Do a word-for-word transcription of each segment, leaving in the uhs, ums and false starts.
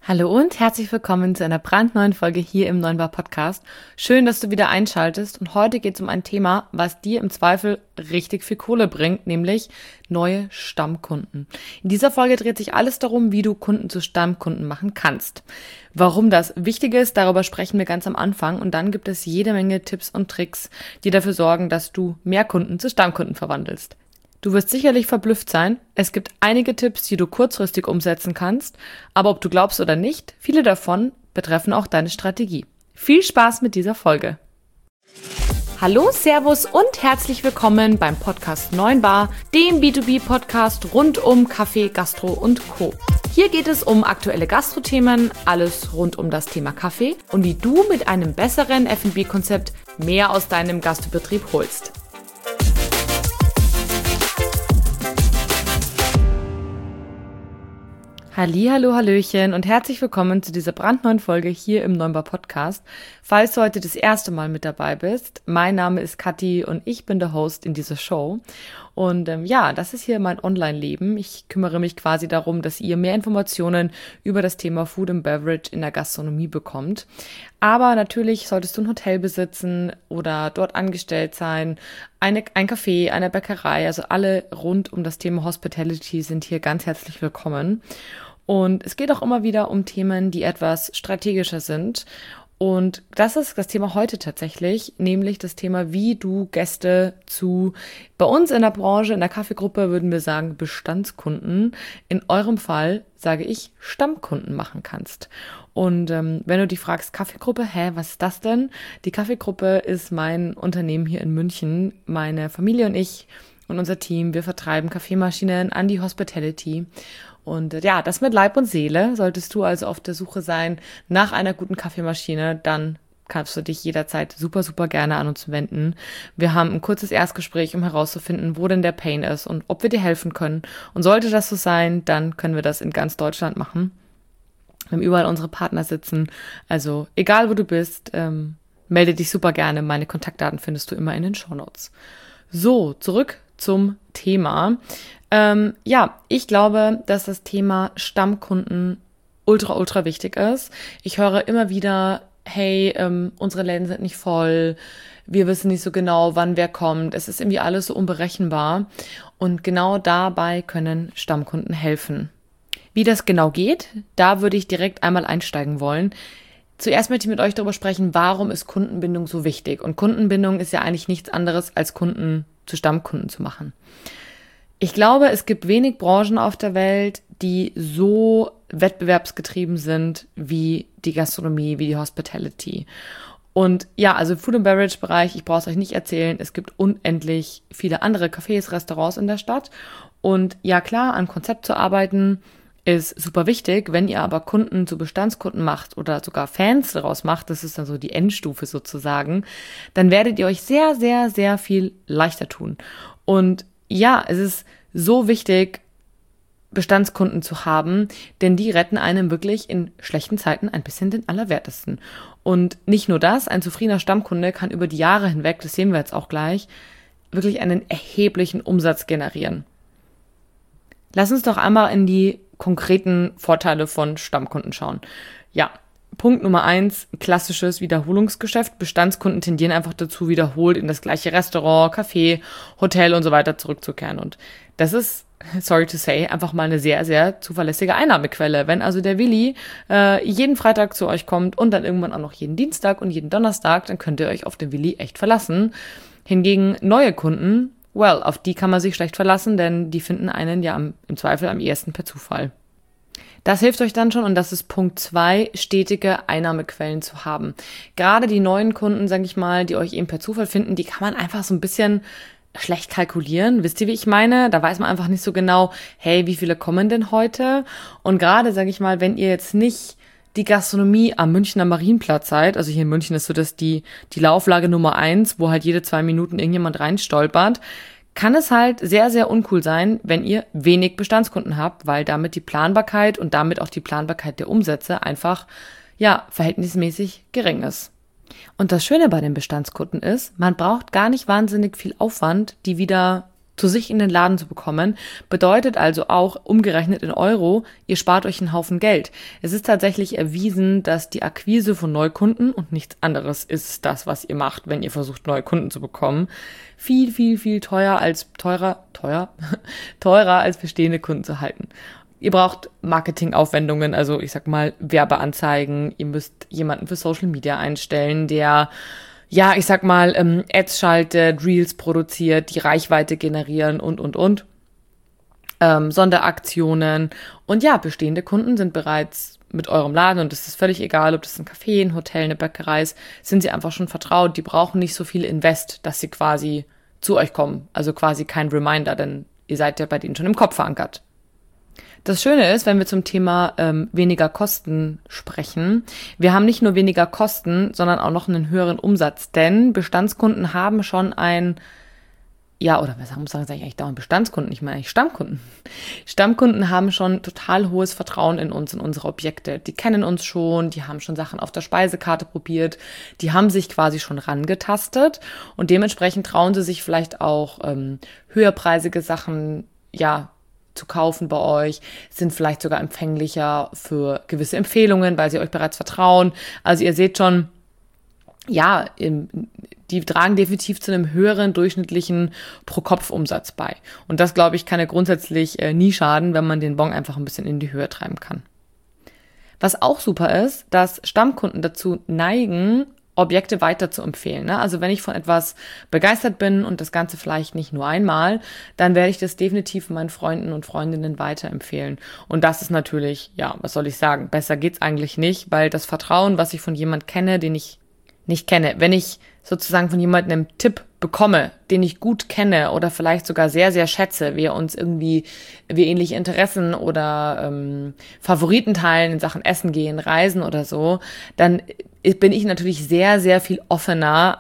Hallo und herzlich willkommen zu einer brandneuen Folge hier im Neunbar Podcast. Schön, dass du wieder einschaltest und heute geht es um ein Thema, was dir im Zweifel richtig viel Kohle bringt, nämlich neue Stammkunden. In dieser Folge dreht sich alles darum, wie du Kunden zu Stammkunden machen kannst. Warum das wichtig ist, darüber sprechen wir ganz am Anfang und dann gibt es jede Menge Tipps und Tricks, die dafür sorgen, dass du mehr Kunden zu Stammkunden verwandelst. Du wirst sicherlich verblüfft sein. Es gibt einige Tipps, die du kurzfristig umsetzen kannst, aber ob du glaubst oder nicht, viele davon betreffen auch deine Strategie. Viel Spaß mit dieser Folge. Hallo, Servus und herzlich willkommen beim Podcast Neunbar, dem B zwei B-Podcast rund um Kaffee, Gastro und Co. Hier geht es um aktuelle Gastro-Themen, alles rund um das Thema Kaffee und wie du mit einem besseren F und B-Konzept mehr aus deinem Gastbetrieb holst. Hallihallo, Hallöchen und herzlich willkommen zu dieser brandneuen Folge hier im Neunbar Podcast. Falls du heute das erste Mal mit dabei bist, mein Name ist Kathi und ich bin der Host in dieser Show. Und ähm, ja, das ist hier mein Online-Leben. Ich kümmere mich quasi darum, dass ihr mehr Informationen über das Thema Food and Beverage in der Gastronomie bekommt. Aber natürlich solltest du ein Hotel besitzen oder dort angestellt sein, eine, ein Café, eine Bäckerei, also alle rund um das Thema Hospitality sind hier ganz herzlich willkommen. Und es geht auch immer wieder um Themen, die etwas strategischer sind. Und das ist das Thema heute tatsächlich, nämlich das Thema, wie du Gäste zu, bei uns in der Branche, in der Kaffeegruppe würden wir sagen Bestandskunden, in eurem Fall sage ich Stammkunden machen kannst. Und ähm, wenn du dich fragst, Kaffeegruppe, hä, was ist das denn? Die Kaffeegruppe ist mein Unternehmen hier in München, meine Familie und ich und unser Team, wir vertreiben Kaffeemaschinen an die Hospitality. Und ja, das mit Leib und Seele. Solltest du also auf der Suche sein nach einer guten Kaffeemaschine, dann kannst du dich jederzeit super, super gerne an uns wenden. Wir haben ein kurzes Erstgespräch, um herauszufinden, wo denn der Pain ist und ob wir dir helfen können. Und sollte das so sein, dann können wir das in ganz Deutschland machen. Wir haben überall unsere Partner sitzen. Also egal, wo du bist, ähm, melde dich super gerne. Meine Kontaktdaten findest du immer in den Shownotes. So, zurück zum Thema. Ähm, ja, ich glaube, dass das Thema Stammkunden ultra, ultra wichtig ist. Ich höre immer wieder, hey, ähm, unsere Läden sind nicht voll, wir wissen nicht so genau, wann wer kommt, es ist irgendwie alles so unberechenbar und genau dabei können Stammkunden helfen. Wie das genau geht, da würde ich direkt einmal einsteigen wollen. Zuerst möchte ich mit euch darüber sprechen, warum ist Kundenbindung so wichtig? Und Kundenbindung ist ja eigentlich nichts anderes, als Kunden zu Stammkunden zu machen. Ich glaube, es gibt wenig Branchen auf der Welt, die so wettbewerbsgetrieben sind wie die Gastronomie, wie die Hospitality. Und ja, also Food and Beverage Bereich, ich brauche es euch nicht erzählen, es gibt unendlich viele andere Cafés, Restaurants in der Stadt. Und ja klar, an Konzept zu arbeiten ist super wichtig. Wenn ihr aber Kunden zu Bestandskunden macht oder sogar Fans daraus macht, das ist dann so die Endstufe sozusagen, dann werdet ihr euch sehr, sehr, sehr viel leichter tun. Und ja, es ist so wichtig, Bestandskunden zu haben, denn die retten einem wirklich in schlechten Zeiten ein bisschen den Allerwertesten. Und nicht nur das, ein zufriedener Stammkunde kann über die Jahre hinweg, das sehen wir jetzt auch gleich, wirklich einen erheblichen Umsatz generieren. Lass uns doch einmal in die konkreten Vorteile von Stammkunden schauen. Ja, Punkt Nummer eins, klassisches Wiederholungsgeschäft. Bestandskunden tendieren einfach dazu, wiederholt in das gleiche Restaurant, Café, Hotel und so weiter zurückzukehren. Und das ist, sorry to say, einfach mal eine sehr, sehr zuverlässige Einnahmequelle. Wenn also der Willi äh, jeden Freitag zu euch kommt und dann irgendwann auch noch jeden Dienstag und jeden Donnerstag, dann könnt ihr euch auf den Willi echt verlassen. Hingegen neue Kunden, well, auf die kann man sich schlecht verlassen, denn die finden einen ja am, im Zweifel am ehesten per Zufall. Das hilft euch dann schon und das ist Punkt zwei, stetige Einnahmequellen zu haben. Gerade die neuen Kunden, sage ich mal, die euch eben per Zufall finden, die kann man einfach so ein bisschen schlecht kalkulieren. Wisst ihr, wie ich meine? Da weiß man einfach nicht so genau, hey, wie viele kommen denn heute? Und gerade, sage ich mal, wenn ihr jetzt nicht die Gastronomie am Münchner Marienplatz seid, also hier in München ist so das die, die Lauflage Nummer eins, wo halt jede zwei Minuten irgendjemand reinstolpert, kann es halt sehr, sehr uncool sein, wenn ihr wenig Bestandskunden habt, weil damit die Planbarkeit und damit auch die Planbarkeit der Umsätze einfach, ja, verhältnismäßig gering ist. Und das Schöne bei den Bestandskunden ist, man braucht gar nicht wahnsinnig viel Aufwand, die wieder zu sich in den Laden zu bekommen, bedeutet also auch, umgerechnet in Euro, ihr spart euch einen Haufen Geld. Es ist tatsächlich erwiesen, dass die Akquise von Neukunden, und nichts anderes ist das, was ihr macht, wenn ihr versucht, neue Kunden zu bekommen, viel, viel, viel teuer als, teurer, teuer, teurer als bestehende Kunden zu halten. Ihr braucht Marketingaufwendungen, also ich sag mal Werbeanzeigen, ihr müsst jemanden für Social Media einstellen, der ja, ich sag mal, ähm, Ads schaltet, Reels produziert, die Reichweite generieren und, und, und. Ähm, Sonderaktionen. Und ja, bestehende Kunden sind bereits mit eurem Laden und es ist völlig egal, ob das ein Café, ein Hotel, eine Bäckerei ist, sind sie einfach schon vertraut. Die brauchen nicht so viel Invest, dass sie quasi zu euch kommen. Also quasi kein Reminder, denn ihr seid ja bei denen schon im Kopf verankert. Das Schöne ist, wenn wir zum Thema ähm, weniger Kosten sprechen, wir haben nicht nur weniger Kosten, sondern auch noch einen höheren Umsatz, denn Bestandskunden haben schon ein, ja, oder was muss sagen, sage ich eigentlich dauernd Bestandskunden, ich meine eigentlich Stammkunden. Stammkunden haben schon total hohes Vertrauen in uns, in unsere Objekte. Die kennen uns schon, die haben schon Sachen auf der Speisekarte probiert, die haben sich quasi schon rangetastet und dementsprechend trauen sie sich vielleicht auch ähm, höherpreisige Sachen, ja, zu kaufen bei euch, sind vielleicht sogar empfänglicher für gewisse Empfehlungen, weil sie euch bereits vertrauen. Also ihr seht schon, ja, die tragen definitiv zu einem höheren durchschnittlichen Pro-Kopf-Umsatz bei. Und das, glaube ich, kann ja grundsätzlich äh, nie schaden, wenn man den Bon einfach ein bisschen in die Höhe treiben kann. Was auch super ist, dass Stammkunden dazu neigen, Objekte weiter zu empfehlen. Ne? Also wenn ich von etwas begeistert bin und das Ganze vielleicht nicht nur einmal, dann werde ich das definitiv meinen Freunden und Freundinnen weiterempfehlen. Und das ist natürlich, ja, was soll ich sagen, besser geht's eigentlich nicht, weil das Vertrauen, was ich von jemand kenne, den ich nicht kenne, wenn ich sozusagen von jemandem einen Tipp bekomme, den ich gut kenne oder vielleicht sogar sehr, sehr schätze, wir uns irgendwie, wir ähnliche Interessen oder ähm, Favoriten teilen in Sachen Essen gehen, Reisen oder so, dann bin ich natürlich sehr, sehr viel offener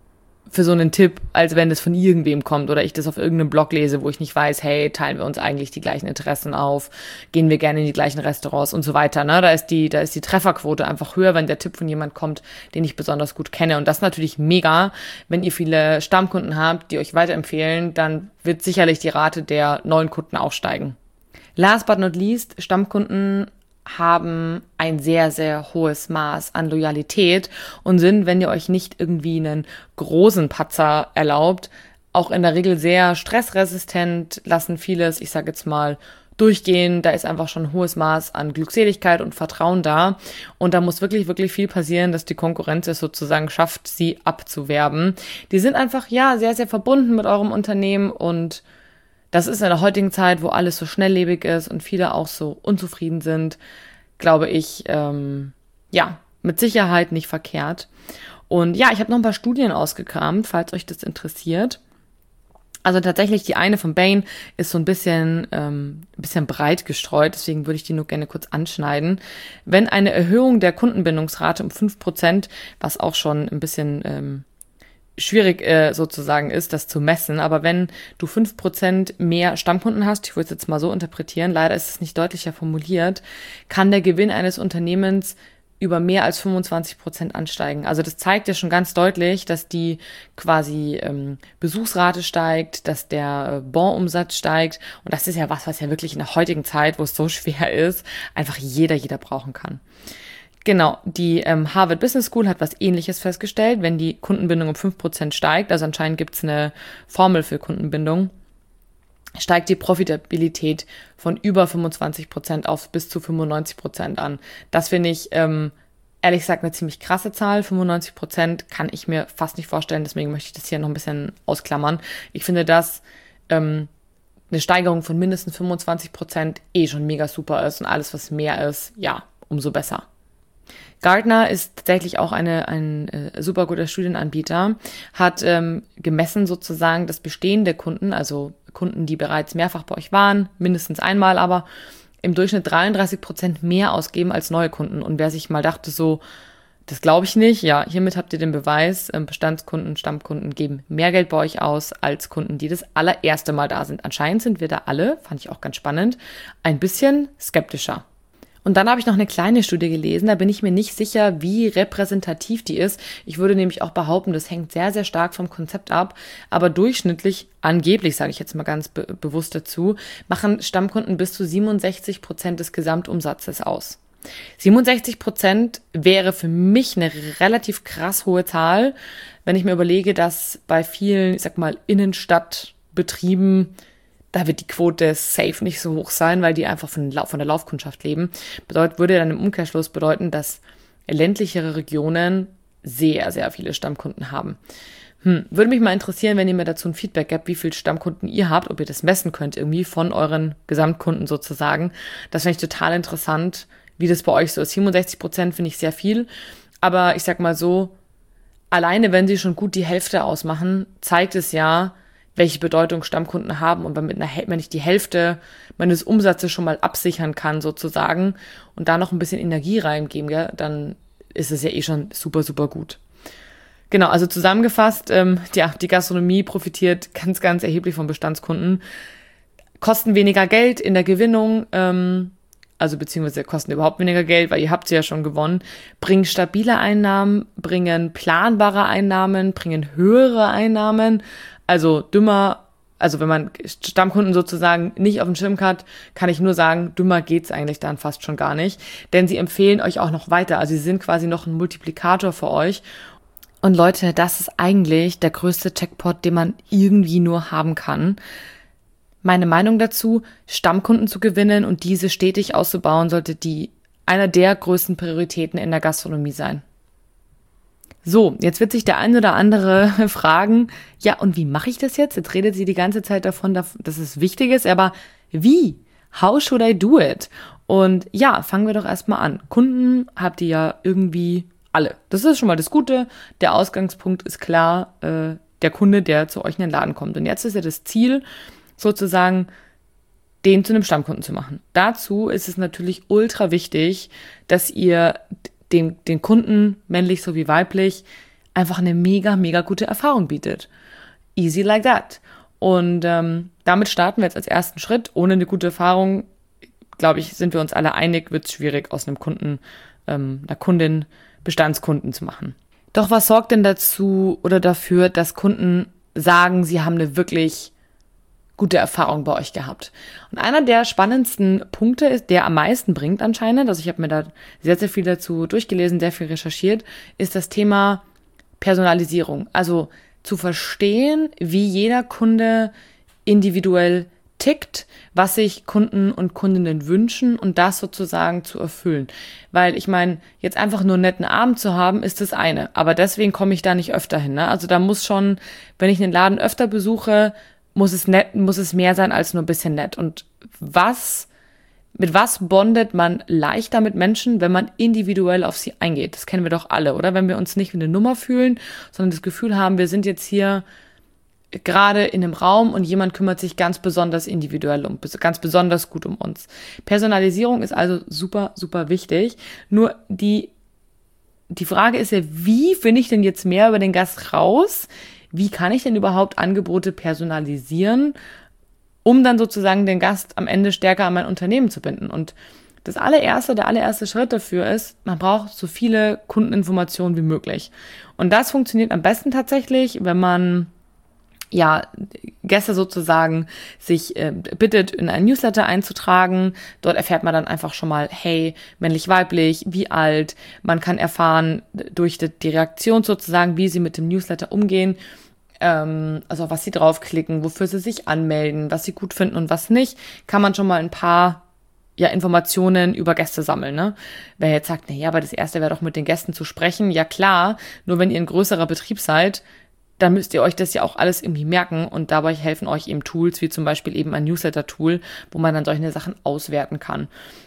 für so einen Tipp, als wenn das von irgendwem kommt oder ich das auf irgendeinem Blog lese, wo ich nicht weiß, hey, teilen wir uns eigentlich die gleichen Interessen auf, gehen wir gerne in die gleichen Restaurants und so weiter. Ne? Da ist die, da ist die Trefferquote einfach höher, wenn der Tipp von jemand kommt, den ich besonders gut kenne. Und das ist natürlich mega, wenn ihr viele Stammkunden habt, die euch weiterempfehlen, dann wird sicherlich die Rate der neuen Kunden auch steigen. Last but not least, Stammkunden haben ein sehr, sehr hohes Maß an Loyalität und sind, wenn ihr euch nicht irgendwie einen großen Patzer erlaubt, auch in der Regel sehr stressresistent, lassen vieles, ich sage jetzt mal, durchgehen. Da ist einfach schon ein hohes Maß an Glückseligkeit und Vertrauen da. Und da muss wirklich, wirklich viel passieren, dass die Konkurrenz es sozusagen schafft, sie abzuwerben. Die sind einfach, ja, sehr, sehr verbunden mit eurem Unternehmen und das ist in der heutigen Zeit, wo alles so schnelllebig ist und viele auch so unzufrieden sind, glaube ich, ähm, ja, mit Sicherheit nicht verkehrt. Und ja, ich habe noch ein paar Studien ausgekramt, falls euch das interessiert. Also tatsächlich, die eine von Bain ist so ein bisschen, ähm, ein bisschen breit gestreut, deswegen würde ich die nur gerne kurz anschneiden. Wenn eine Erhöhung der Kundenbindungsrate um fünf Prozent, was auch schon ein bisschen ähm, schwierig äh, sozusagen ist, das zu messen, aber wenn du fünf Prozent mehr Stammkunden hast, ich würde es jetzt mal so interpretieren, leider ist es nicht deutlicher formuliert, kann der Gewinn eines Unternehmens über mehr als fünfundzwanzig Prozent ansteigen. Also das zeigt ja schon ganz deutlich, dass die quasi ähm, Besuchsrate steigt, dass der äh, Bonumsatz steigt und das ist ja was, was ja wirklich in der heutigen Zeit, wo es so schwer ist, einfach jeder, jeder brauchen kann. Genau, die ähm, Harvard Business School hat was Ähnliches festgestellt, wenn die Kundenbindung um fünf Prozent steigt, also anscheinend gibt es eine Formel für Kundenbindung, steigt die Profitabilität von über fünfundzwanzig Prozent auf bis zu fünfundneunzig Prozent an. Das finde ich, ähm, ehrlich gesagt, eine ziemlich krasse Zahl. fünfundneunzig Prozent kann ich mir fast nicht vorstellen, deswegen möchte ich das hier noch ein bisschen ausklammern. Ich finde, dass ähm, eine Steigerung von mindestens fünfundzwanzig Prozent eh schon mega super ist und alles, was mehr ist, ja, umso besser. Gartner ist tatsächlich auch eine, ein äh, super guter Studienanbieter, hat ähm, gemessen sozusagen, dass bestehende Kunden, also Kunden, die bereits mehrfach bei euch waren, mindestens einmal aber, im Durchschnitt dreiunddreißig Prozent mehr ausgeben als neue Kunden. Und wer sich mal dachte so, das glaube ich nicht, ja, hiermit habt ihr den Beweis, ähm, Bestandskunden, Stammkunden geben mehr Geld bei euch aus als Kunden, die das allererste Mal da sind. Anscheinend sind wir da alle, fand ich auch ganz spannend, ein bisschen skeptischer. Und dann habe ich noch eine kleine Studie gelesen, da bin ich mir nicht sicher, wie repräsentativ die ist. Ich würde nämlich auch behaupten, das hängt sehr, sehr stark vom Konzept ab, aber durchschnittlich, angeblich sage ich jetzt mal ganz be- bewusst dazu, machen Stammkunden bis zu siebenundsechzig Prozent des Gesamtumsatzes aus. siebenundsechzig Prozent wäre für mich eine relativ krass hohe Zahl, wenn ich mir überlege, dass bei vielen, ich sag mal, Innenstadtbetrieben, da wird die Quote safe nicht so hoch sein, weil die einfach von, von der Laufkundschaft leben. Bedeutet, würde dann im Umkehrschluss bedeuten, dass ländlichere Regionen sehr, sehr viele Stammkunden haben. Hm, würde mich mal interessieren, wenn ihr mir dazu ein Feedback gebt, wie viele Stammkunden ihr habt, ob ihr das messen könnt irgendwie von euren Gesamtkunden sozusagen. Das finde ich total interessant, wie das bei euch so ist. siebenundsechzig Prozent finde ich sehr viel, aber ich sag mal so, alleine wenn sie schon gut die Hälfte ausmachen, zeigt es ja, welche Bedeutung Stammkunden haben. Und wenn, mit einer, wenn ich die Hälfte meines Umsatzes schon mal absichern kann sozusagen und da noch ein bisschen Energie reingeben, gell, dann ist es ja eh schon super, super gut. Genau, also zusammengefasst, ähm, ja, die Gastronomie profitiert ganz, ganz erheblich von Bestandskunden, kosten weniger Geld in der Gewinnung, ähm, also beziehungsweise kosten überhaupt weniger Geld, weil ihr habt sie ja schon gewonnen, bringen stabile Einnahmen, bringen planbare Einnahmen, bringen höhere Einnahmen, also dümmer, also wenn man Stammkunden sozusagen nicht auf dem Schirm hat, kann ich nur sagen, dümmer geht's eigentlich dann fast schon gar nicht, denn sie empfehlen euch auch noch weiter, also sie sind quasi noch ein Multiplikator für euch. Und Leute, das ist eigentlich der größte Jackpot, den man irgendwie nur haben kann. Meine Meinung dazu, Stammkunden zu gewinnen und diese stetig auszubauen, sollte die einer der größten Prioritäten in der Gastronomie sein. So, jetzt wird sich der ein oder andere fragen, ja, und wie mache ich das jetzt? Jetzt redet sie die ganze Zeit davon, dass es wichtig ist, aber wie? How should I do it? Und ja, fangen wir doch erstmal an. Kunden habt ihr ja irgendwie alle. Das ist schon mal das Gute. Der Ausgangspunkt ist klar, äh, der Kunde, der zu euch in den Laden kommt. Und jetzt ist ja das Ziel, sozusagen den zu einem Stammkunden zu machen. Dazu ist es natürlich ultra wichtig, dass ihr den, den Kunden, männlich sowie weiblich, einfach eine mega, mega gute Erfahrung bietet. Easy like that. Und ähm, damit starten wir jetzt als ersten Schritt. Ohne eine gute Erfahrung, glaube ich, sind wir uns alle einig, wird es schwierig, aus einem Kunden, ähm, einer Kundin Bestandskunden zu machen. Doch was sorgt denn dazu oder dafür, dass Kunden sagen, sie haben eine wirklich gute Erfahrung bei euch gehabt? Und einer der spannendsten Punkte ist, der am meisten bringt anscheinend, also ich habe mir da sehr, sehr viel dazu durchgelesen, sehr viel recherchiert, ist das Thema Personalisierung. Also zu verstehen, wie jeder Kunde individuell tickt, was sich Kunden und Kundinnen wünschen und das sozusagen zu erfüllen. Weil ich meine, jetzt einfach nur einen netten Abend zu haben, ist das eine. Aber deswegen komme ich da nicht öfter hin. Ne? Also da muss schon, wenn ich einen Laden öfter besuche, muss es nett, muss es mehr sein als nur ein bisschen nett. Und was, mit was bondet man leichter mit Menschen, wenn man individuell auf sie eingeht? Das kennen wir doch alle, oder? Wenn wir uns nicht wie eine Nummer fühlen, sondern das Gefühl haben, wir sind jetzt hier gerade in einem Raum und jemand kümmert sich ganz besonders individuell um, ganz besonders gut um uns. Personalisierung ist also super, super wichtig. Nur die, die Frage ist ja, wie finde ich denn jetzt mehr über den Gast raus? Wie kann ich denn überhaupt Angebote personalisieren, um dann sozusagen den Gast am Ende stärker an mein Unternehmen zu binden? Und das allererste, der allererste Schritt dafür ist, man braucht so viele Kundeninformationen wie möglich. Und das funktioniert am besten tatsächlich, wenn man ja, Gäste sozusagen sich äh, bittet, in ein Newsletter einzutragen. Dort erfährt man dann einfach schon mal, hey, männlich, weiblich, wie alt. Man kann erfahren durch die, die Reaktion sozusagen, wie sie mit dem Newsletter umgehen, ähm, also auf was sie draufklicken, wofür sie sich anmelden, was sie gut finden und was nicht, kann man schon mal ein paar ja, Informationen über Gäste sammeln. Ne? Wer jetzt sagt, na ja, aber das Erste wäre doch mit den Gästen zu sprechen. Ja klar, nur wenn ihr ein größerer Betrieb seid, dann müsst ihr euch das ja auch alles irgendwie merken und dabei helfen euch eben Tools, wie zum Beispiel eben ein Newsletter-Tool, wo man dann solche Sachen auswerten kann.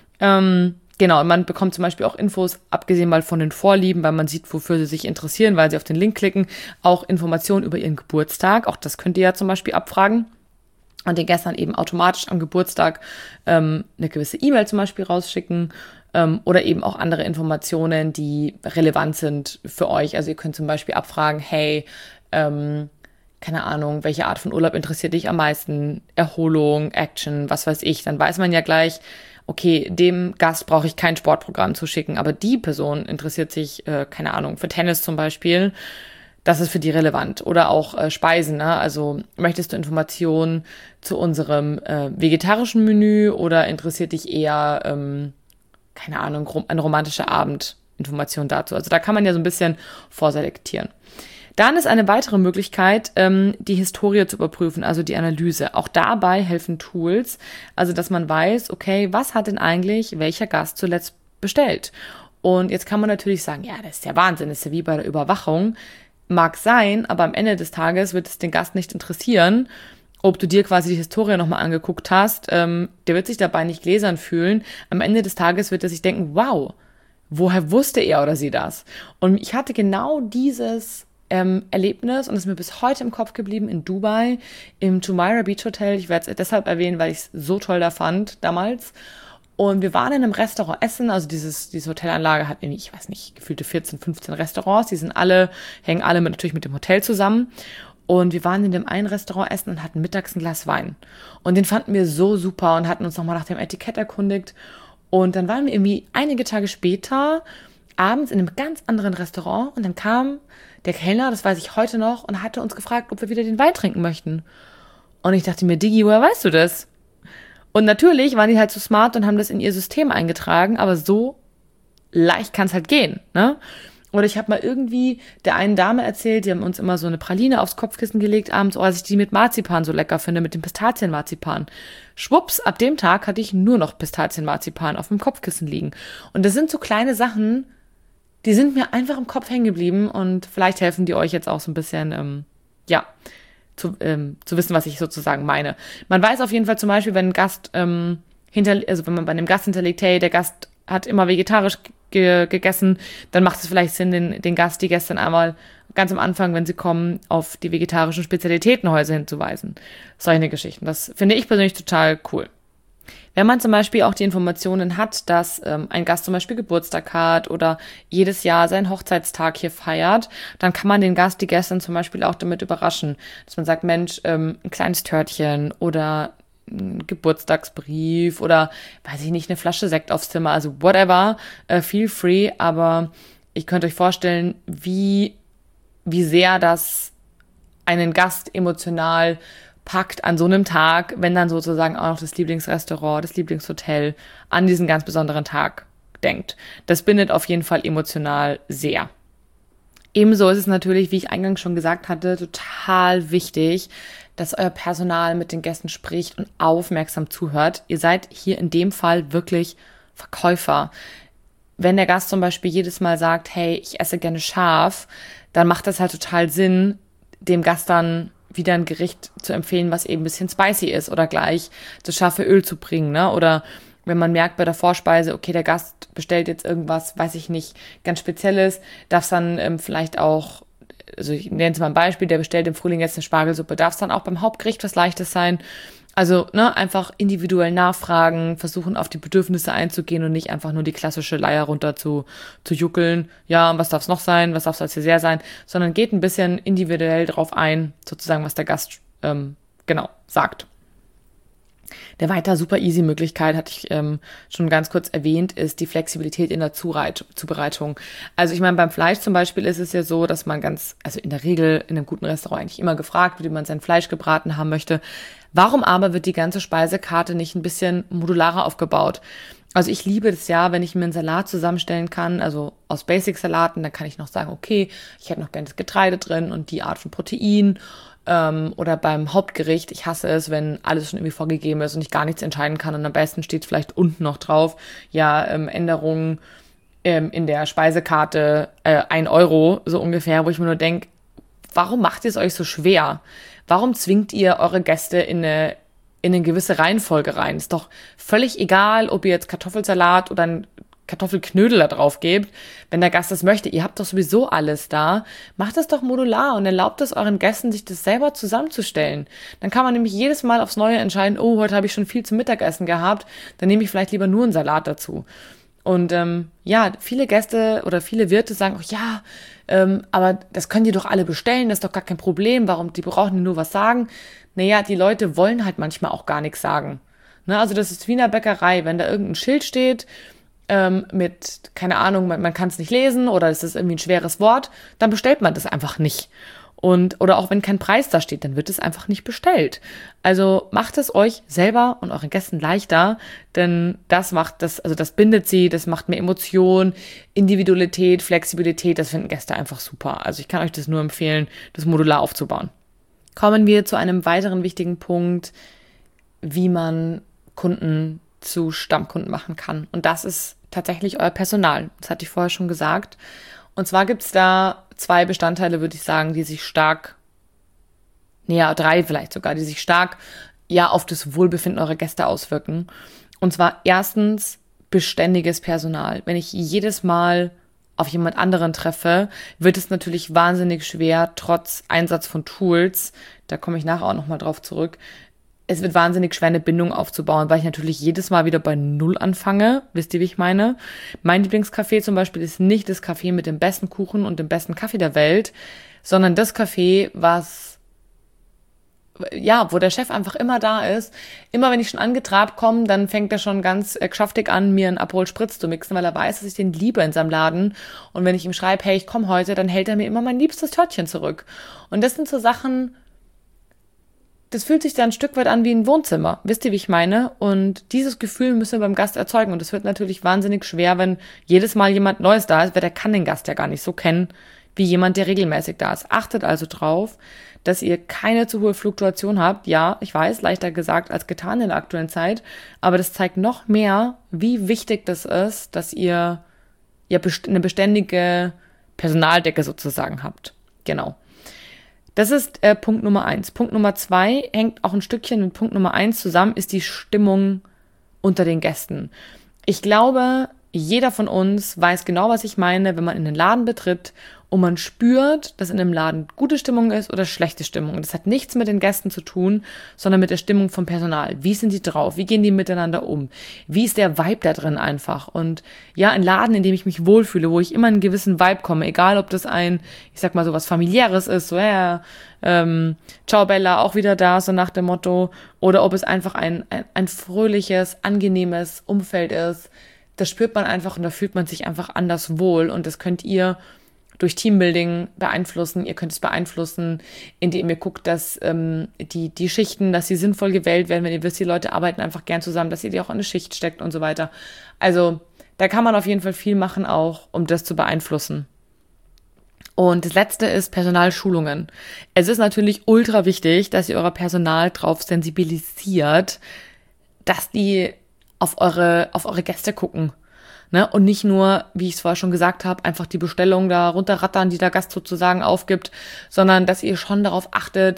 Ähm, genau, und man bekommt zum Beispiel auch Infos, abgesehen mal von den Vorlieben, weil man sieht, wofür sie sich interessieren, weil sie auf den Link klicken, auch Informationen über ihren Geburtstag, auch das könnt ihr ja zum Beispiel abfragen und den Gästen eben automatisch am Geburtstag ähm, eine gewisse E-Mail zum Beispiel rausschicken, oder eben auch andere Informationen, die relevant sind für euch. Also ihr könnt zum Beispiel abfragen, hey, ähm, keine Ahnung, welche Art von Urlaub interessiert dich am meisten? Erholung, Action, was weiß ich. Dann weiß man ja gleich, okay, dem Gast brauche ich kein Sportprogramm zu schicken, aber die Person interessiert sich, äh, keine Ahnung, für Tennis zum Beispiel, das ist für die relevant. Oder auch äh, Speisen, ne? Also möchtest du Informationen zu unserem äh, vegetarischen Menü oder interessiert dich eher, ähm, keine Ahnung, rom- ein romantischer Abend, Informationen dazu. Also da kann man ja so ein bisschen vorselektieren. Dann ist eine weitere Möglichkeit, ähm, die Historie zu überprüfen, also die Analyse. Auch dabei helfen Tools, also dass man weiß, okay, was hat denn eigentlich welcher Gast zuletzt bestellt? Und jetzt kann man natürlich sagen, ja, das ist ja Wahnsinn, das ist ja wie bei der Überwachung. Mag sein, aber am Ende des Tages wird es den Gast nicht interessieren, ob du dir quasi die Historie nochmal angeguckt hast. Ähm, der wird sich dabei nicht gläsern fühlen. Am Ende des Tages wird er sich denken, wow, woher wusste er oder sie das? Und ich hatte genau dieses ähm, Erlebnis und es ist mir bis heute im Kopf geblieben in Dubai, im Jumeirah Beach Hotel. Ich werde es deshalb erwähnen, weil ich es so toll da fand damals. Und wir waren in einem Restaurant essen, also dieses, diese Hotelanlage hat irgendwie, ich weiß nicht, gefühlte vierzehn, fünfzehn Restaurants, die sind alle, hängen alle mit, natürlich mit dem Hotel zusammen. Und wir waren in dem einen Restaurant essen und hatten mittags ein Glas Wein. Und den fanden wir so super und hatten uns nochmal nach dem Etikett erkundigt. Und dann waren wir irgendwie einige Tage später abends in einem ganz anderen Restaurant und dann kam der Kellner, das weiß ich heute noch, und hatte uns gefragt, ob wir wieder den Wein trinken möchten. Und ich dachte mir, Digi, woher weißt du das? Und natürlich waren die halt so smart und haben das in ihr System eingetragen, aber so leicht kann es halt gehen, ne? Oder ich habe mal irgendwie der einen Dame erzählt, die haben uns immer so eine Praline aufs Kopfkissen gelegt abends, oh, dass ich die mit Marzipan so lecker finde, mit dem Pistazienmarzipan. Schwupps, ab dem Tag hatte ich nur noch Pistazienmarzipan auf dem Kopfkissen liegen. Und das sind so kleine Sachen, die sind mir einfach im Kopf hängen geblieben und vielleicht helfen die euch jetzt auch so ein bisschen, ähm, ja, zu, ähm, zu wissen, was ich sozusagen meine. Man weiß auf jeden Fall zum Beispiel, wenn ein Gast ähm, hinter, also wenn man bei einem Gast hinterlegt, hey, der Gast hat immer vegetarisch ge- gegessen, dann macht es vielleicht Sinn, den, den Gast, die gestern einmal ganz am Anfang, wenn sie kommen, auf die vegetarischen Spezialitätenhäuser hinzuweisen. Solche Geschichten. Das finde ich persönlich total cool. Wenn man zum Beispiel auch die Informationen hat, dass ähm, ein Gast zum Beispiel Geburtstag hat oder jedes Jahr seinen Hochzeitstag hier feiert, dann kann man den Gast, die Gästin zum Beispiel auch damit überraschen, dass man sagt, Mensch, ähm, ein kleines Törtchen oder ein Geburtstagsbrief oder, weiß ich nicht, eine Flasche Sekt aufs Zimmer, also whatever, äh, feel free, aber ich könnte euch vorstellen, wie, wie sehr das einen Gast emotional packt an so einem Tag, wenn dann sozusagen auch noch das Lieblingsrestaurant, das Lieblingshotel an diesen ganz besonderen Tag denkt. Das bindet auf jeden Fall emotional sehr. Ebenso ist es natürlich, wie ich eingangs schon gesagt hatte, total wichtig, dass euer Personal mit den Gästen spricht und aufmerksam zuhört. Ihr seid hier in dem Fall wirklich Verkäufer. Wenn der Gast zum Beispiel jedes Mal sagt, hey, ich esse gerne scharf, dann macht das halt total Sinn, dem Gast dann wieder ein Gericht zu empfehlen, was eben ein bisschen spicy ist oder gleich das scharfe Öl zu bringen, ne? Oder wenn man merkt bei der Vorspeise, okay, der Gast bestellt jetzt irgendwas, weiß ich nicht, ganz Spezielles, darf es dann ähm, vielleicht auch, also ich nenne jetzt mal ein Beispiel, der bestellt im Frühling jetzt eine Spargelsuppe, darf es dann auch beim Hauptgericht was Leichtes sein? Also, ne, einfach individuell nachfragen, versuchen auf die Bedürfnisse einzugehen und nicht einfach nur die klassische Leier runter zu, zu juckeln. Ja, was darf es noch sein? Was darf es als Dessert sein? Sondern geht ein bisschen individuell drauf ein, sozusagen, was der Gast, ähm, genau, sagt. Eine weitere super easy Möglichkeit, hatte ich ähm, schon ganz kurz erwähnt, ist die Flexibilität in der Zureit- Zubereitung. Also ich meine, beim Fleisch zum Beispiel ist es ja so, dass man ganz, also in der Regel in einem guten Restaurant eigentlich immer gefragt wird, wie man sein Fleisch gebraten haben möchte. Warum aber wird die ganze Speisekarte nicht ein bisschen modularer aufgebaut? Also ich liebe das ja, wenn ich mir einen Salat zusammenstellen kann, also aus Basic-Salaten, dann kann ich noch sagen, okay, ich hätte noch gerne das Getreide drin und die Art von Protein. Ähm, oder beim Hauptgericht, ich hasse es, wenn alles schon irgendwie vorgegeben ist und ich gar nichts entscheiden kann und am besten steht vielleicht unten noch drauf, ja, ähm, Änderungen ähm, in der Speisekarte, äh, ein Euro, so ungefähr, wo ich mir nur denke, warum macht ihr es euch so schwer? Warum zwingt ihr eure Gäste in eine, in eine gewisse Reihenfolge rein? Ist doch völlig egal, ob ihr jetzt Kartoffelsalat oder ein Kartoffelknödel da drauf gebt, wenn der Gast das möchte. Ihr habt doch sowieso alles da. Macht das doch modular und erlaubt es euren Gästen, sich das selber zusammenzustellen. Dann kann man nämlich jedes Mal aufs Neue entscheiden, oh, heute habe ich schon viel zum Mittagessen gehabt, dann nehme ich vielleicht lieber nur einen Salat dazu. Und ähm, ja, viele Gäste oder viele Wirte sagen auch, ja, ähm, aber das können die doch alle bestellen, das ist doch gar kein Problem, warum, die brauchen nur was sagen. Naja, die Leute wollen halt manchmal auch gar nichts sagen. Ne? Also das ist wie in der Bäckerei, wenn da irgendein Schild steht, ähm, mit, keine Ahnung, man, man kann es nicht lesen oder es ist irgendwie ein schweres Wort, dann bestellt man das einfach nicht. Und, oder auch wenn kein Preis da steht, dann wird es einfach nicht bestellt. Also macht es euch selber und euren Gästen leichter, denn das macht das, also das bindet sie, das macht mehr Emotion, Individualität, Flexibilität, das finden Gäste einfach super. Also ich kann euch das nur empfehlen, das modular aufzubauen. Kommen wir zu einem weiteren wichtigen Punkt, wie man Kunden zu Stammkunden machen kann. Und das ist tatsächlich euer Personal. Das hatte ich vorher schon gesagt. Und zwar gibt es da zwei Bestandteile, würde ich sagen, die sich stark, naja, drei vielleicht sogar, die sich stark ja auf das Wohlbefinden eurer Gäste auswirken. Und zwar erstens beständiges Personal. Wenn ich jedes Mal auf jemand anderen treffe, wird es natürlich wahnsinnig schwer, trotz Einsatz von Tools, da komme ich nachher auch nochmal drauf zurück, es wird wahnsinnig schwer, eine Bindung aufzubauen, weil ich natürlich jedes Mal wieder bei Null anfange. Wisst ihr, wie ich meine? Mein Lieblingscafé zum Beispiel ist nicht das Café mit dem besten Kuchen und dem besten Kaffee der Welt, sondern das Café, was, ja, wo der Chef einfach immer da ist. Immer wenn ich schon angetrabt komme, dann fängt er schon ganz äh, geschäftig an, mir einen Aperol Spritz zu mixen, weil er weiß, dass ich den liebe in seinem Laden. Und wenn ich ihm schreibe, hey, ich komme heute, dann hält er mir immer mein liebstes Törtchen zurück. Und das sind so Sachen, das fühlt sich dann ein Stück weit an wie ein Wohnzimmer. Wisst ihr, wie ich meine? Und dieses Gefühl müssen wir beim Gast erzeugen. Und es wird natürlich wahnsinnig schwer, wenn jedes Mal jemand Neues da ist, weil der kann den Gast ja gar nicht so kennen, wie jemand, der regelmäßig da ist. Achtet also drauf, dass ihr keine zu hohe Fluktuation habt. Ja, ich weiß, leichter gesagt als getan in der aktuellen Zeit. Aber das zeigt noch mehr, wie wichtig das ist, dass ihr ja eine beständige Personaldecke sozusagen habt. Genau. Das ist äh, Punkt Nummer eins. Punkt Nummer zwei hängt auch ein Stückchen mit Punkt Nummer eins zusammen, ist die Stimmung unter den Gästen. Ich glaube, jeder von uns weiß genau, was ich meine, wenn man in den Laden betritt und man spürt, dass in einem Laden gute Stimmung ist oder schlechte Stimmung. Das hat nichts mit den Gästen zu tun, sondern mit der Stimmung vom Personal. Wie sind die drauf? Wie gehen die miteinander um? Wie ist der Vibe da drin einfach? Und ja, ein Laden, in dem ich mich wohlfühle, wo ich immer in einen gewissen Vibe komme, egal ob das ein, ich sag mal so was Familiäres ist, so ja, ähm, ciao Bella, auch wieder da, so nach dem Motto, oder ob es einfach ein, ein, ein fröhliches, angenehmes Umfeld ist. Das spürt man einfach und da fühlt man sich einfach anders wohl und das könnt ihr durch Teambuilding beeinflussen. Ihr könnt es beeinflussen, indem ihr guckt, dass ähm, die, die Schichten, dass sie sinnvoll gewählt werden, wenn ihr wisst, die Leute arbeiten einfach gern zusammen, dass ihr die auch in eine Schicht steckt und so weiter. Also da kann man auf jeden Fall viel machen auch, um das zu beeinflussen. Und das letzte ist Personalschulungen. Es ist natürlich ultra wichtig, dass ihr euer Personal drauf sensibilisiert, dass die auf eure, auf eure Gäste gucken. Ne? Und nicht nur, wie ich es vorher schon gesagt habe, einfach die Bestellung da runterrattern, die der Gast sozusagen aufgibt, sondern dass ihr schon darauf achtet,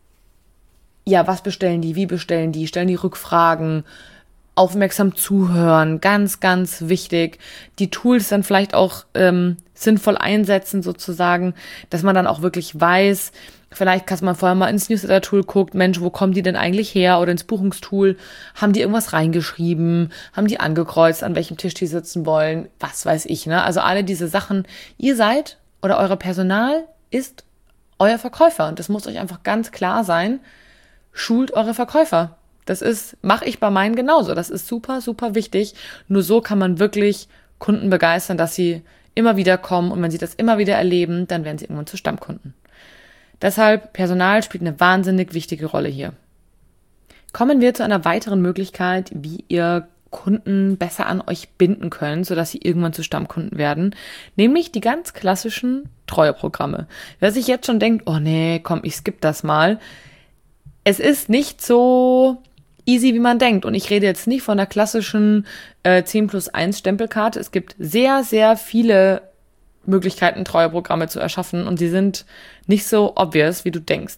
ja, was bestellen die, wie bestellen die, stellen die Rückfragen, aufmerksam zuhören, ganz, ganz wichtig. Die Tools dann vielleicht auch ähm, sinnvoll einsetzen sozusagen, dass man dann auch wirklich weiß, vielleicht kann man vorher mal ins Newsletter-Tool guckt, Mensch, wo kommen die denn eigentlich her? Oder ins Buchungstool, haben die irgendwas reingeschrieben? Haben die angekreuzt, an welchem Tisch die sitzen wollen? Was weiß ich, ne? Also alle diese Sachen. Ihr seid oder euer Personal ist euer Verkäufer. Und das muss euch einfach ganz klar sein. Schult eure Verkäufer. Das ist, mache ich bei meinen genauso. Das ist super, super wichtig. Nur so kann man wirklich Kunden begeistern, dass sie immer wieder kommen. Und wenn sie das immer wieder erleben, dann werden sie irgendwann zu Stammkunden. Deshalb, Personal spielt eine wahnsinnig wichtige Rolle hier. Kommen wir zu einer weiteren Möglichkeit, wie ihr Kunden besser an euch binden könnt, sodass sie irgendwann zu Stammkunden werden, nämlich die ganz klassischen Treueprogramme. Wer sich jetzt schon denkt, oh nee, komm, ich skippe das mal. Es ist nicht so easy, wie man denkt. Und ich rede jetzt nicht von der klassischen äh, zehn plus eins Stempelkarte. Es gibt sehr, sehr viele Möglichkeiten, Treueprogramme zu erschaffen und sie sind nicht so obvious, wie du denkst.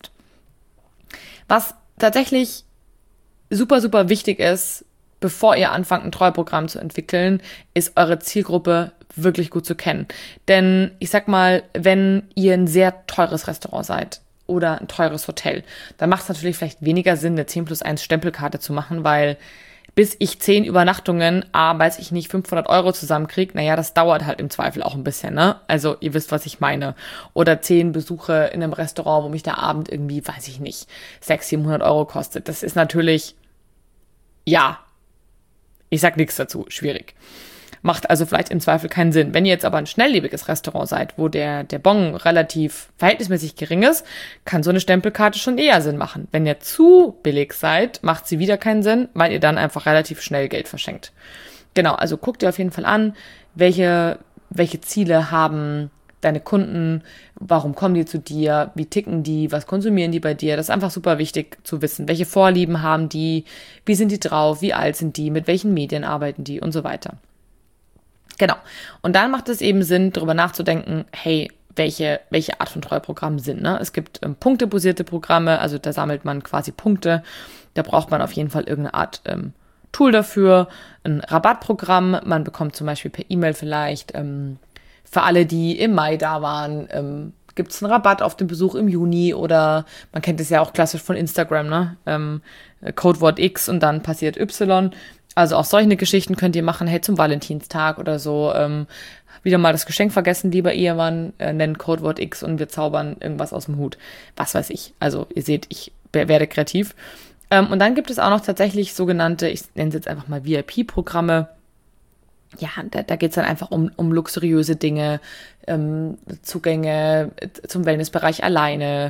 Was tatsächlich super, super wichtig ist, bevor ihr anfangt, ein Treueprogramm zu entwickeln, ist eure Zielgruppe wirklich gut zu kennen. Denn ich sag mal, wenn ihr ein sehr teures Restaurant seid oder ein teures Hotel, dann macht es natürlich vielleicht weniger Sinn, eine zehn plus eins Stempelkarte zu machen, weil bis ich zehn Übernachtungen, ah, weiß ich nicht, fünfhundert Euro zusammenkriege, naja, das dauert halt im Zweifel auch ein bisschen, ne? Also ihr wisst, was ich meine. Oder zehn Besuche in einem Restaurant, wo mich der Abend irgendwie, weiß ich nicht, sechshundert, siebenhundert Euro kostet. Das ist natürlich ja, ich sag nichts dazu, schwierig. Macht also vielleicht im Zweifel keinen Sinn. Wenn ihr jetzt aber ein schnelllebiges Restaurant seid, wo der, der Bon relativ verhältnismäßig gering ist, kann so eine Stempelkarte schon eher Sinn machen. Wenn ihr zu billig seid, macht sie wieder keinen Sinn, weil ihr dann einfach relativ schnell Geld verschenkt. Genau, also guck dir auf jeden Fall an, welche, welche Ziele haben deine Kunden, warum kommen die zu dir, wie ticken die, was konsumieren die bei dir. Das ist einfach super wichtig zu wissen. Welche Vorlieben haben die, wie sind die drauf, wie alt sind die, mit welchen Medien arbeiten die und so weiter. Genau. Und dann macht es eben Sinn, darüber nachzudenken, hey, welche, welche Art von Treueprogramm sind. Ne? Es gibt ähm, punktebasierte Programme, also da sammelt man quasi Punkte. Da braucht man auf jeden Fall irgendeine Art ähm, Tool dafür, ein Rabattprogramm. Man bekommt zum Beispiel per E-Mail vielleicht ähm, für alle, die im Mai da waren, ähm, gibt es einen Rabatt auf den Besuch im Juni oder man kennt es ja auch klassisch von Instagram, ne? Ähm, Codewort X und dann passiert Y. Also auch solche Geschichten könnt ihr machen, hey, zum Valentinstag oder so, ähm, wieder mal das Geschenk vergessen, lieber Ehemann, äh, nennt Codewort X und wir zaubern irgendwas aus dem Hut. Was weiß ich. Also ihr seht, ich werde kreativ. Ähm, und dann gibt es auch noch tatsächlich sogenannte, ich nenne es jetzt einfach mal V I P-Programme. Ja, da, da geht es dann einfach um, um luxuriöse Dinge, ähm, Zugänge zum Wellnessbereich alleine,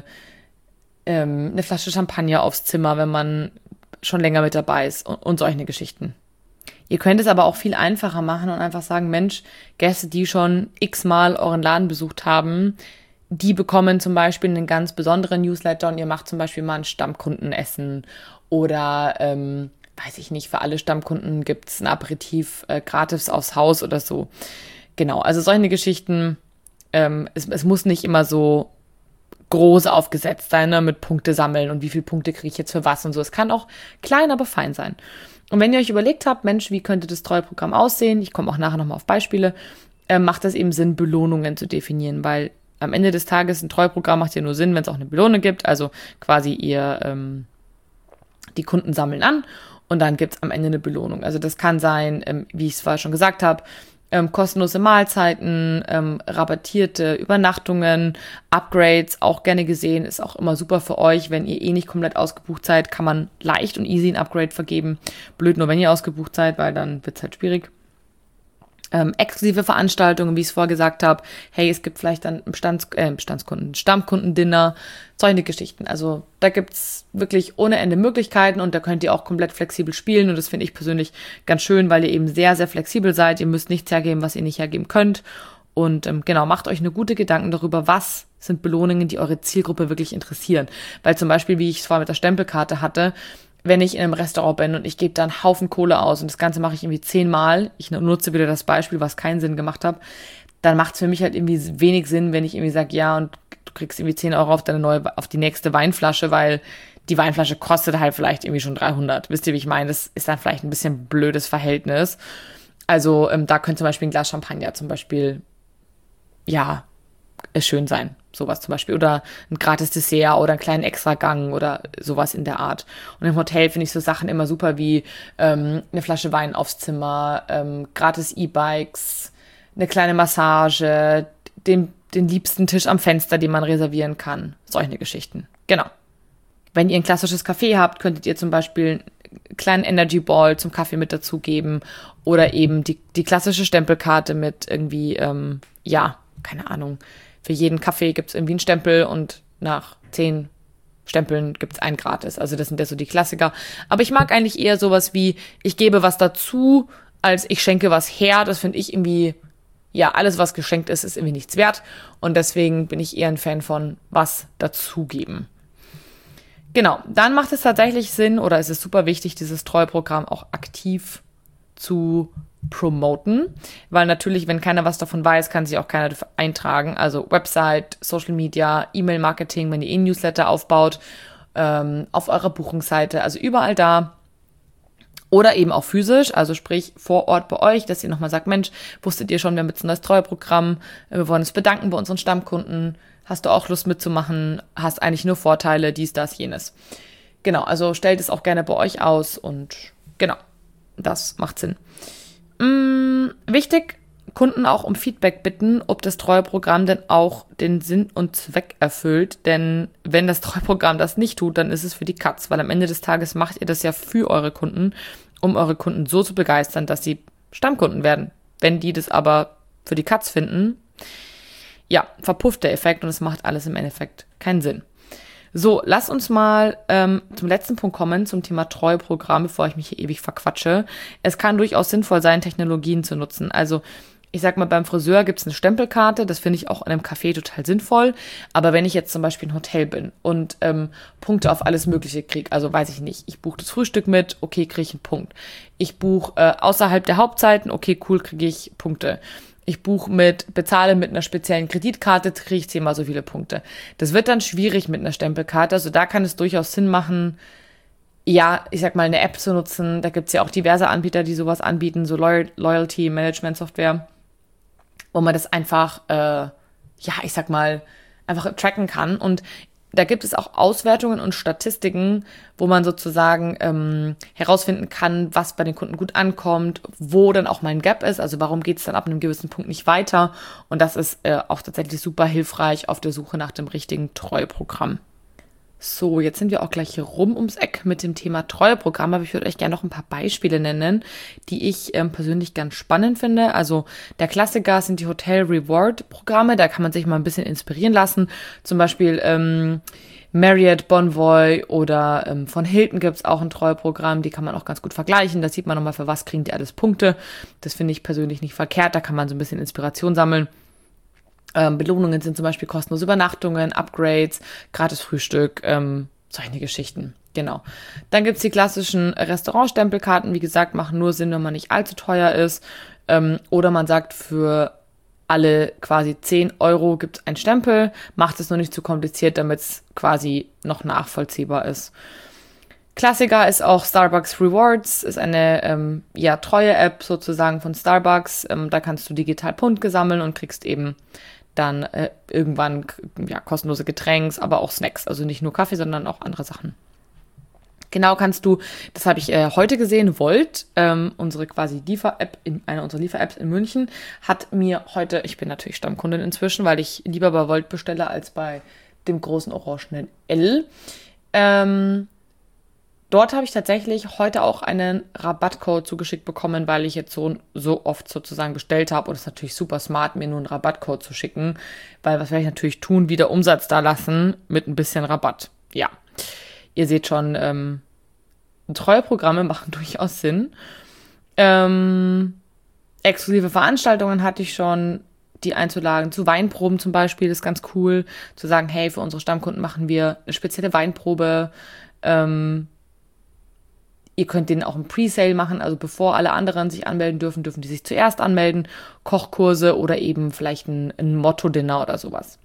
ähm, eine Flasche Champagner aufs Zimmer, wenn man schon länger mit dabei ist und, und solche Geschichten. Ihr könnt es aber auch viel einfacher machen und einfach sagen, Mensch, Gäste, die schon x-mal euren Laden besucht haben, die bekommen zum Beispiel einen ganz besonderen Newsletter und ihr macht zum Beispiel mal ein Stammkundenessen oder, ähm, weiß ich nicht, für alle Stammkunden gibt es ein Aperitif äh, gratis aufs Haus oder so. Genau, also solche Geschichten, ähm, es, es muss nicht immer so groß aufgesetzt sein, ne, mit Punkte sammeln und wie viele Punkte kriege ich jetzt für was und so. Es kann auch klein, aber fein sein. Und wenn ihr euch überlegt habt, Mensch, wie könnte das Treueprogramm aussehen, ich komme auch nachher nochmal auf Beispiele, äh, macht das eben Sinn, Belohnungen zu definieren, weil am Ende des Tages ein Treueprogramm macht ja nur Sinn, wenn es auch eine Belohnung gibt, also quasi ihr, ähm, die Kunden sammeln an und dann gibt es am Ende eine Belohnung. Also das kann sein, ähm, wie ich es vorher schon gesagt habe, Ähm, kostenlose Mahlzeiten, ähm, rabattierte Übernachtungen, Upgrades, auch gerne gesehen, ist auch immer super für euch. Wenn ihr eh nicht komplett ausgebucht seid, kann man leicht und easy ein Upgrade vergeben. Blöd nur, wenn ihr ausgebucht seid, weil dann wird es halt schwierig. Ähm, exklusive Veranstaltungen, wie ich es vorher gesagt habe. Hey, es gibt vielleicht dann Bestands, äh, Bestandskunden, Stammkundendinner, solche Geschichten. Also da gibt's wirklich ohne Ende Möglichkeiten und da könnt ihr auch komplett flexibel spielen und das finde ich persönlich ganz schön, weil ihr eben sehr, sehr flexibel seid. Ihr müsst nichts hergeben, was ihr nicht hergeben könnt. Und ähm, genau, macht euch eine gute Gedanken darüber, was sind Belohnungen, die eure Zielgruppe wirklich interessieren. Weil zum Beispiel, wie ich es vorher mit der Stempelkarte hatte, wenn ich in einem Restaurant bin und ich gebe da einen Haufen Kohle aus und das Ganze mache ich irgendwie zehnmal, ich nutze wieder das Beispiel, was keinen Sinn gemacht hat, dann macht es für mich halt irgendwie wenig Sinn, wenn ich irgendwie sage, ja, und du kriegst irgendwie zehn Euro auf deine neue, auf die nächste Weinflasche, weil die Weinflasche kostet halt vielleicht irgendwie schon dreihundert. Wisst ihr, wie ich meine? Das ist dann vielleicht ein bisschen ein blödes Verhältnis. Also ähm, da könnte zum Beispiel ein Glas Champagner zum Beispiel, ja, schön sein. Sowas zum Beispiel. Oder ein gratis Dessert oder einen kleinen Extragang oder sowas in der Art. Und im Hotel finde ich so Sachen immer super wie ähm, eine Flasche Wein aufs Zimmer, ähm, gratis E-Bikes, eine kleine Massage, den, den liebsten Tisch am Fenster, den man reservieren kann. Solche Geschichten. Genau. Wenn ihr ein klassisches Café habt, könntet ihr zum Beispiel einen kleinen Energy Ball zum Kaffee mit dazugeben oder eben die, die klassische Stempelkarte mit irgendwie, ähm, ja, keine Ahnung, für jeden Kaffee gibt es irgendwie einen Stempel und nach zehn Stempeln gibt es einen gratis. Also das sind ja so die Klassiker. Aber ich mag eigentlich eher sowas wie, ich gebe was dazu, als ich schenke was her. Das finde ich irgendwie, ja, alles, was geschenkt ist, ist irgendwie nichts wert. Und deswegen bin ich eher ein Fan von was dazugeben. Genau, dann macht es tatsächlich Sinn oder es ist super wichtig, dieses Treueprogramm auch aktiv zu promoten, weil natürlich, wenn keiner was davon weiß, kann sich auch keiner dafür eintragen. Also Website, Social Media, E-Mail-Marketing, wenn ihr eh Newsletter aufbaut, ähm, auf eurer Buchungsseite, also überall da. Oder eben auch physisch, also sprich vor Ort bei euch, dass ihr nochmal sagt, Mensch, wusstet ihr schon, wir haben jetzt ein neues Treueprogramm, wir wollen uns bedanken bei unseren Stammkunden, hast du auch Lust mitzumachen, hast eigentlich nur Vorteile, dies, das, jenes. Genau, also stellt es auch gerne bei euch aus und genau, das macht Sinn. Mm, wichtig, Kunden auch um Feedback bitten, ob das Treueprogramm denn auch den Sinn und Zweck erfüllt. Denn wenn das Treueprogramm das nicht tut, dann ist es für die Katz, weil am Ende des Tages macht ihr das ja für eure Kunden um eure Kunden so zu begeistern, dass sie Stammkunden werden. Wenn die das aber für die Katz finden, ja, verpufft der Effekt und es macht alles im Endeffekt keinen Sinn. So, lass uns mal ähm, zum letzten Punkt kommen, zum Thema Treueprogramm, bevor ich mich hier ewig verquatsche. Es kann durchaus sinnvoll sein, Technologien zu nutzen. Also ich sag mal, beim Friseur gibt es eine Stempelkarte, das finde ich auch in einem Café total sinnvoll. Aber wenn ich jetzt zum Beispiel ein Hotel bin und ähm, Punkte auf alles Mögliche kriege, also weiß ich nicht, ich buche das Frühstück mit, okay, kriege ich einen Punkt. Ich buche äh, außerhalb der Hauptzeiten, okay, cool, kriege ich Punkte. Ich buche mit, bezahle mit einer speziellen Kreditkarte, kriege ich zehnmal so viele Punkte. Das wird dann schwierig mit einer Stempelkarte, also da kann es durchaus Sinn machen, ja, ich sag mal, eine App zu nutzen. Da gibt's ja auch diverse Anbieter, die sowas anbieten, so Loy- Loyalty Management Software, wo man das einfach, äh, ja, ich sag mal, einfach tracken kann. Und da gibt es auch Auswertungen und Statistiken, wo man sozusagen ähm, herausfinden kann, was bei den Kunden gut ankommt, wo dann auch mal ein Gap ist, also warum geht es dann ab einem gewissen Punkt nicht weiter. Und das ist äh, auch tatsächlich super hilfreich auf der Suche nach dem richtigen Treueprogramm. So, jetzt sind wir auch gleich hier rum ums Eck mit dem Thema Treueprogramm, aber ich würde euch gerne noch ein paar Beispiele nennen, die ich ähm, persönlich ganz spannend finde. Also der Klassiker sind die Hotel-Reward-Programme, da kann man sich mal ein bisschen inspirieren lassen. Zum Beispiel ähm, Marriott, Bonvoy oder ähm, von Hilton gibt's auch ein Treueprogramm, die kann man auch ganz gut vergleichen. Da sieht man nochmal, für was kriegen die alles Punkte. Das finde ich persönlich nicht verkehrt, da kann man so ein bisschen Inspiration sammeln. Ähm, Belohnungen sind zum Beispiel kostenlose Übernachtungen, Upgrades, gratis Frühstück, ähm, solche Geschichten. Genau. Dann gibt's die klassischen Restaurantstempelkarten. Wie gesagt, machen nur Sinn, wenn man nicht allzu teuer ist. Ähm, oder man sagt, für alle quasi zehn Euro gibt's einen Stempel. Macht es noch nicht zu kompliziert, damit es quasi noch nachvollziehbar ist. Klassiker ist auch Starbucks Rewards, ist eine ähm, ja, Treue-App sozusagen von Starbucks. Ähm, da kannst du digital Punkte sammeln und kriegst eben dann äh, irgendwann ja, kostenlose Getränks, aber auch Snacks. Also nicht nur Kaffee, sondern auch andere Sachen. Genau kannst du, das habe ich äh, heute gesehen, Volt, ähm, unsere quasi Liefer-App, in, eine unserer Liefer-Apps in München, hat mir heute, ich bin natürlich Stammkundin inzwischen, weil ich lieber bei Volt bestelle als bei dem großen orangenen L. Ähm, Dort habe ich tatsächlich heute auch einen Rabattcode zugeschickt bekommen, weil ich jetzt so, so oft sozusagen bestellt habe. Und es ist natürlich super smart, mir nur einen Rabattcode zu schicken. Weil was werde ich natürlich tun? Wieder Umsatz da lassen mit ein bisschen Rabatt. Ja, ihr seht schon, ähm, Treueprogramme machen durchaus Sinn. Ähm, exklusive Veranstaltungen hatte ich schon, die einzuladen. Zu Weinproben zum Beispiel ist ganz cool. Zu sagen, hey, für unsere Stammkunden machen wir eine spezielle Weinprobe. Ähm, Ihr könnt denen auch ein Presale machen, also bevor alle anderen sich anmelden dürfen, dürfen die sich zuerst anmelden. Kochkurse oder eben vielleicht ein, ein Motto-Dinner oder sowas.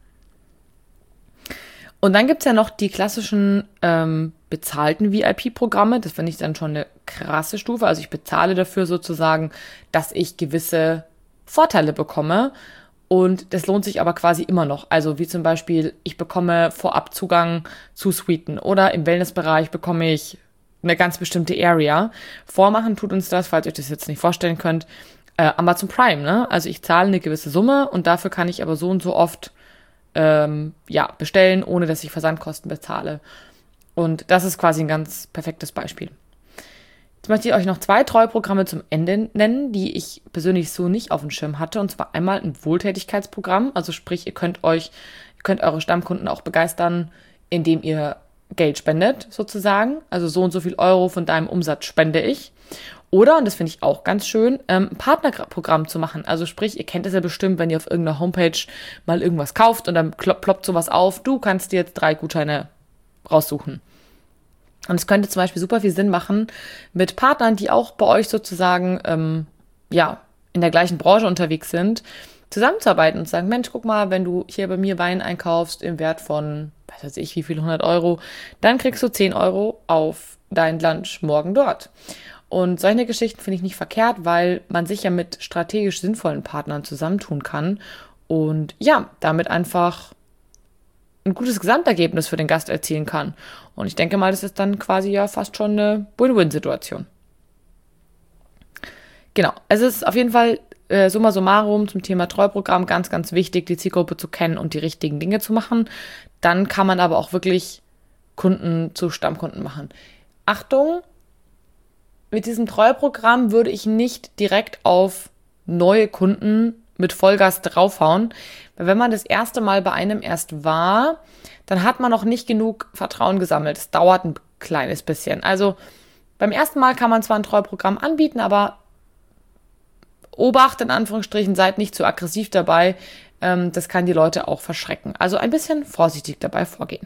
Und dann gibt's ja noch die klassischen ähm, bezahlten V I P-Programme. Das finde ich dann schon eine krasse Stufe. Also ich bezahle dafür sozusagen, dass ich gewisse Vorteile bekomme. Und das lohnt sich aber quasi immer noch. Also wie zum Beispiel, ich bekomme vorab Zugang zu Suiten oder im Wellnessbereich bekomme ich eine ganz bestimmte Area. Vormachen tut uns das, falls ihr euch das jetzt nicht vorstellen könnt, äh, Amazon Prime, ne? Also ich zahle eine gewisse Summe und dafür kann ich aber so und so oft ähm, ja, bestellen, ohne dass ich Versandkosten bezahle. Und das ist quasi ein ganz perfektes Beispiel. Jetzt möchte ich euch noch zwei Treueprogramme zum Ende nennen, die ich persönlich so nicht auf dem Schirm hatte. Und zwar einmal ein Wohltätigkeitsprogramm. Also sprich, ihr könnt euch, ihr könnt eure Stammkunden auch begeistern, indem ihr Geld spendet, sozusagen. Also so und so viel Euro von deinem Umsatz spende ich. Oder, und das finde ich auch ganz schön, ähm, ein Partnerprogramm zu machen. Also sprich, ihr kennt es ja bestimmt, wenn ihr auf irgendeiner Homepage mal irgendwas kauft und dann ploppt sowas auf. Du kannst dir jetzt drei Gutscheine raussuchen. Und es könnte zum Beispiel super viel Sinn machen, mit Partnern, die auch bei euch sozusagen ähm, ja in der gleichen Branche unterwegs sind, zusammenzuarbeiten und zu sagen, Mensch, guck mal, wenn du hier bei mir Wein einkaufst im Wert von, weiß weiß ich, wie viel, hundert Euro, dann kriegst du zehn Euro auf dein Lunch morgen dort. Und solche Geschichten finde ich nicht verkehrt, weil man sich ja mit strategisch sinnvollen Partnern zusammentun kann und ja, damit einfach ein gutes Gesamtergebnis für den Gast erzielen kann. Und ich denke mal, das ist dann quasi ja fast schon eine Win-Win-Situation. Genau, es ist auf jeden Fall äh, summa summarum zum Thema Treueprogramm ganz, ganz wichtig, die Zielgruppe zu kennen und die richtigen Dinge zu machen. Dann kann man aber auch wirklich Kunden zu Stammkunden machen. Achtung, mit diesem Treueprogramm würde ich nicht direkt auf neue Kunden mit Vollgas draufhauen, weil wenn man das erste Mal bei einem erst war, dann hat man noch nicht genug Vertrauen gesammelt. Es dauert ein kleines bisschen. Also beim ersten Mal kann man zwar ein Treueprogramm anbieten, aber Obacht, in Anführungsstrichen, seid nicht zu aggressiv dabei. Ähm, das kann die Leute auch verschrecken. Also ein bisschen vorsichtig dabei vorgehen.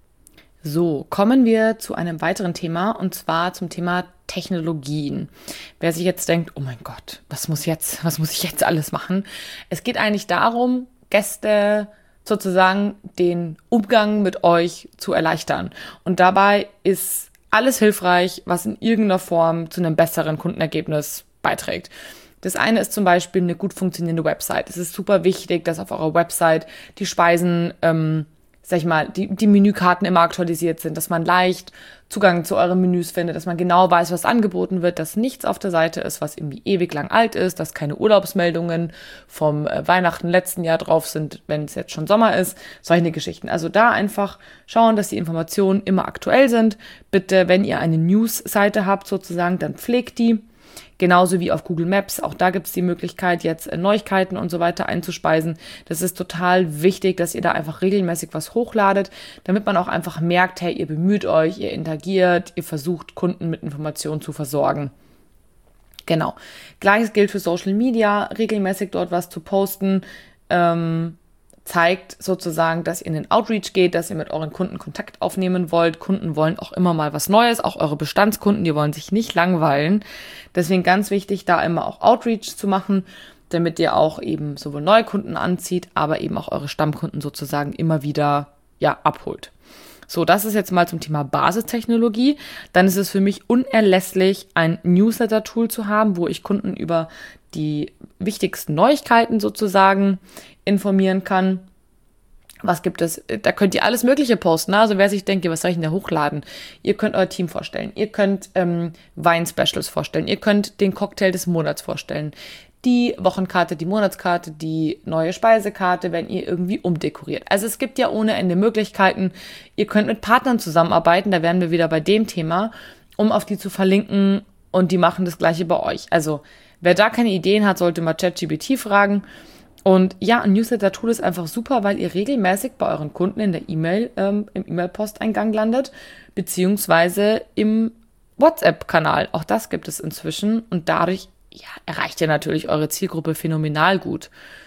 So, kommen wir zu einem weiteren Thema, und zwar zum Thema Technologien. Wer sich jetzt denkt, oh mein Gott, was muss jetzt, was muss ich jetzt alles machen? Es geht eigentlich darum, Gäste sozusagen den Umgang mit euch zu erleichtern. Und dabei ist alles hilfreich, was in irgendeiner Form zu einem besseren Kundenergebnis beiträgt. Das eine ist zum Beispiel eine gut funktionierende Website. Es ist super wichtig, dass auf eurer Website die Speisen, ähm, sag ich mal, die, die Menükarten immer aktualisiert sind, dass man leicht Zugang zu euren Menüs findet, dass man genau weiß, was angeboten wird, dass nichts auf der Seite ist, was irgendwie ewig lang alt ist, dass keine Urlaubsmeldungen vom äh, Weihnachten letzten Jahr drauf sind, wenn es jetzt schon Sommer ist, solche Geschichten. Also da einfach schauen, dass die Informationen immer aktuell sind. Bitte, wenn ihr eine News-Seite habt sozusagen, dann pflegt die. Genauso wie auf Google Maps. Auch da gibt es die Möglichkeit, jetzt Neuigkeiten und so weiter einzuspeisen. Das ist total wichtig, dass ihr da einfach regelmäßig was hochladet, damit man auch einfach merkt, hey, ihr bemüht euch, ihr interagiert, ihr versucht, Kunden mit Informationen zu versorgen. Genau. Gleiches gilt für Social Media, regelmäßig dort was zu posten, ähm, zeigt sozusagen, dass ihr in den Outreach geht, dass ihr mit euren Kunden Kontakt aufnehmen wollt. Kunden wollen auch immer mal was Neues, auch eure Bestandskunden, die wollen sich nicht langweilen. Deswegen ganz wichtig, da immer auch Outreach zu machen, damit ihr auch eben sowohl neue Kunden anzieht, aber eben auch eure Stammkunden sozusagen immer wieder, ja, abholt. So, das ist jetzt mal zum Thema Basistechnologie. Dann ist es für mich unerlässlich, ein Newsletter-Tool zu haben, wo ich Kunden über die wichtigsten Neuigkeiten sozusagen informieren kann. Was gibt es? Da könnt ihr alles Mögliche posten. Also wer sich denkt, was soll ich denn da hochladen? Ihr könnt euer Team vorstellen. Ihr könnt ähm, Wein-Specials vorstellen. Ihr könnt den Cocktail des Monats vorstellen. Die Wochenkarte, die Monatskarte, die neue Speisekarte, wenn ihr irgendwie umdekoriert. Also es gibt ja ohne Ende Möglichkeiten. Ihr könnt mit Partnern zusammenarbeiten. Da wären wir wieder bei dem Thema, um auf die zu verlinken, und die machen das Gleiche bei euch. Also wer da keine Ideen hat, sollte mal ChatGPT fragen. Und ja, ein Newsletter-Tool ist einfach super, weil ihr regelmäßig bei euren Kunden in der E-Mail, ähm, im E-Mail-Posteingang landet, beziehungsweise im WhatsApp-Kanal. Auch das gibt es inzwischen, und dadurch ja, erreicht ihr natürlich eure Zielgruppe phänomenal gut.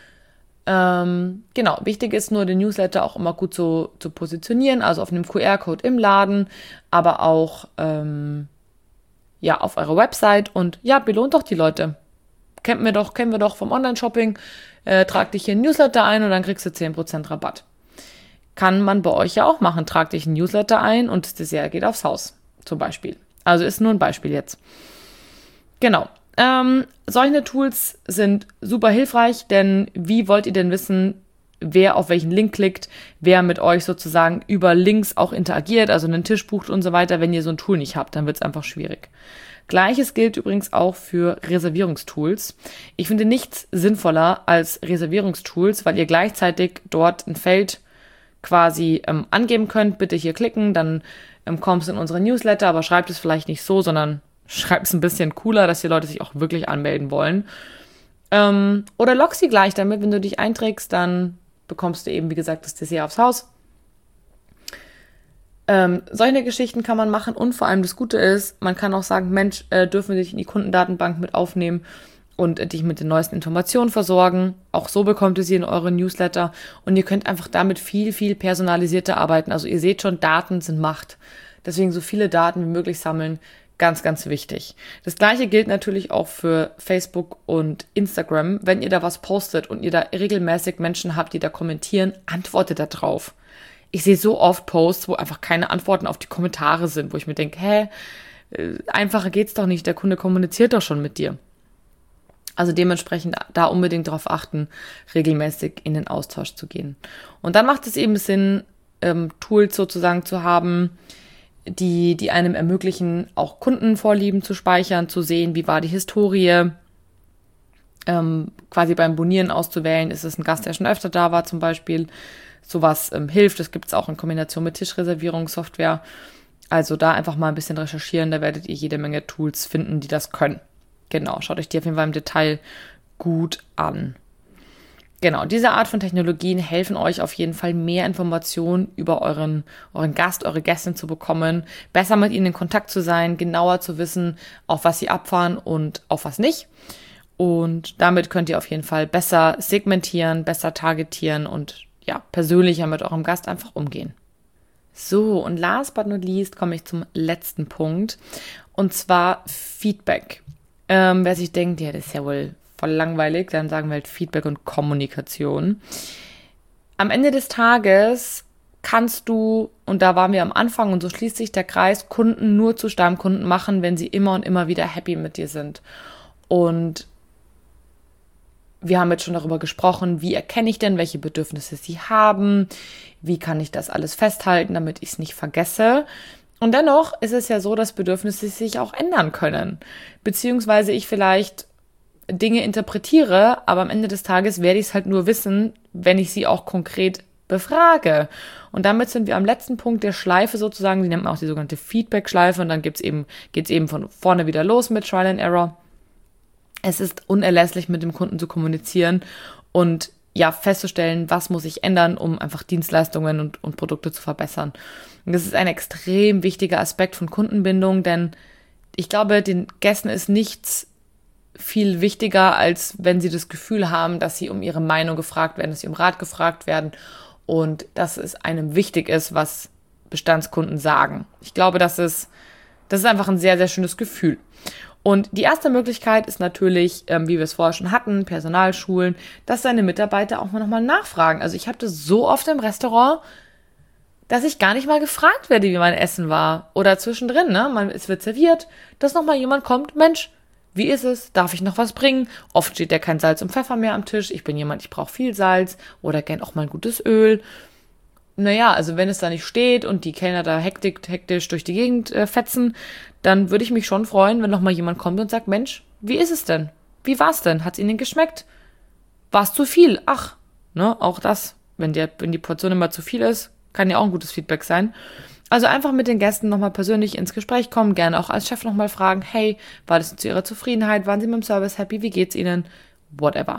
Ähm, genau, wichtig ist nur, den Newsletter auch immer gut zu, zu positionieren, also auf einem Q R-Code im Laden, aber auch ähm, ja, auf eurer Website, und ja, belohnt doch die Leute. Kennen wir doch, kennen wir doch vom Online-Shopping. Äh, trag dich hier in Newsletter ein und dann kriegst du zehn Prozent Rabatt. Kann man bei euch ja auch machen. Trag dich in Newsletter ein und das Dessert geht aufs Haus, zum Beispiel. Also ist nur ein Beispiel jetzt. Genau. Ähm, solche Tools sind super hilfreich, denn wie wollt ihr denn wissen, wer auf welchen Link klickt, wer mit euch sozusagen über Links auch interagiert, also einen Tisch bucht und so weiter, wenn ihr so ein Tool nicht habt, dann wird es einfach schwierig. Gleiches gilt übrigens auch für Reservierungstools. Ich finde nichts sinnvoller als Reservierungstools, weil ihr gleichzeitig dort ein Feld quasi ähm, angeben könnt. Bitte hier klicken, dann ähm, kommst du in unsere Newsletter, aber schreibt es vielleicht nicht so, sondern schreibt es ein bisschen cooler, dass die Leute sich auch wirklich anmelden wollen. Ähm, oder log sie gleich damit, wenn du dich einträgst, dann bekommst du eben, wie gesagt, das Dessert aufs Haus. Ähm, solche Geschichten kann man machen, und vor allem das Gute ist, man kann auch sagen, Mensch, äh, dürfen wir dich in die Kundendatenbank mit aufnehmen und äh, dich mit den neuesten Informationen versorgen. Auch so bekommt ihr sie in eure Newsletter, und ihr könnt einfach damit viel, viel personalisierter arbeiten. Also ihr seht schon, Daten sind Macht. Deswegen so viele Daten wie möglich sammeln, ganz, ganz wichtig. Das Gleiche gilt natürlich auch für Facebook und Instagram. Wenn ihr da was postet und ihr da regelmäßig Menschen habt, die da kommentieren, antwortet da drauf. Ich sehe so oft Posts, wo einfach keine Antworten auf die Kommentare sind, wo ich mir denke, hä, einfacher geht's doch nicht, der Kunde kommuniziert doch schon mit dir. Also dementsprechend da unbedingt darauf achten, regelmäßig in den Austausch zu gehen. Und dann macht es eben Sinn, ähm, Tools sozusagen zu haben, die, die einem ermöglichen, auch Kundenvorlieben zu speichern, zu sehen, wie war die Historie, ähm, quasi beim Bonieren auszuwählen, ist es ein Gast, der schon öfter da war zum Beispiel. Sowas ähm, hilft, das gibt es auch in Kombination mit Tischreservierungssoftware. Also da einfach mal ein bisschen recherchieren, da werdet ihr jede Menge Tools finden, die das können. Genau, schaut euch die auf jeden Fall im Detail gut an. Genau, diese Art von Technologien helfen euch auf jeden Fall mehr Informationen über euren, euren Gast, eure Gästin zu bekommen, besser mit ihnen in Kontakt zu sein, genauer zu wissen, auf was sie abfahren und auf was nicht. Und damit könnt ihr auf jeden Fall besser segmentieren, besser targetieren und ja, persönlicher mit eurem Gast einfach umgehen. So, und last but not least komme ich zum letzten Punkt, und zwar Feedback. Ähm, wer sich denkt, ja, das ist ja wohl voll langweilig, dann sagen wir halt Feedback und Kommunikation. Am Ende des Tages kannst du, und da waren wir am Anfang und so schließt sich der Kreis, Kunden nur zu Stammkunden machen, wenn sie immer und immer wieder happy mit dir sind. Und wir haben jetzt schon darüber gesprochen, wie erkenne ich denn, welche Bedürfnisse sie haben, wie kann ich das alles festhalten, damit ich es nicht vergesse. Und dennoch ist es ja so, dass Bedürfnisse sich auch ändern können, beziehungsweise ich vielleicht Dinge interpretiere, aber am Ende des Tages werde ich es halt nur wissen, wenn ich sie auch konkret befrage. Und damit sind wir am letzten Punkt der Schleife sozusagen, die nennt man auch die sogenannte Feedback-Schleife, und dann gibt's eben, geht's eben von vorne wieder los mit Trial and Error. Es ist unerlässlich, mit dem Kunden zu kommunizieren und ja, festzustellen, was muss ich ändern, um einfach Dienstleistungen und, und Produkte zu verbessern. Und das ist ein extrem wichtiger Aspekt von Kundenbindung, denn ich glaube, den Gästen ist nichts viel wichtiger, als wenn sie das Gefühl haben, dass sie um ihre Meinung gefragt werden, dass sie um Rat gefragt werden und dass es einem wichtig ist, was Bestandskunden sagen. Ich glaube, das ist, das ist einfach ein sehr, sehr schönes Gefühl. Und die erste Möglichkeit ist natürlich, ähm, wie wir es vorher schon hatten, Personalschulen, dass deine Mitarbeiter auch mal nochmal nachfragen. Also ich habe das so oft im Restaurant, dass ich gar nicht mal gefragt werde, wie mein Essen war. Oder zwischendrin, ne? Man, es wird serviert, dass nochmal jemand kommt, Mensch, wie ist es? Darf ich noch was bringen? Oft steht ja kein Salz und Pfeffer mehr am Tisch. Ich bin jemand, ich brauche viel Salz oder gern auch mal ein gutes Öl. Naja, also wenn es da nicht steht und die Kellner da hektisch, hektisch durch die Gegend äh, fetzen, dann würde ich mich schon freuen, wenn noch mal jemand kommt und sagt, Mensch, wie ist es denn? Wie war's denn? Hat's Ihnen geschmeckt? War's zu viel? Ach, ne, auch das, wenn, der, wenn die Portion immer zu viel ist, kann ja auch ein gutes Feedback sein. Also einfach mit den Gästen nochmal persönlich ins Gespräch kommen, gerne auch als Chef nochmal fragen, hey, war das zu Ihrer Zufriedenheit? Waren Sie mit dem Service happy? Wie geht's Ihnen? Whatever.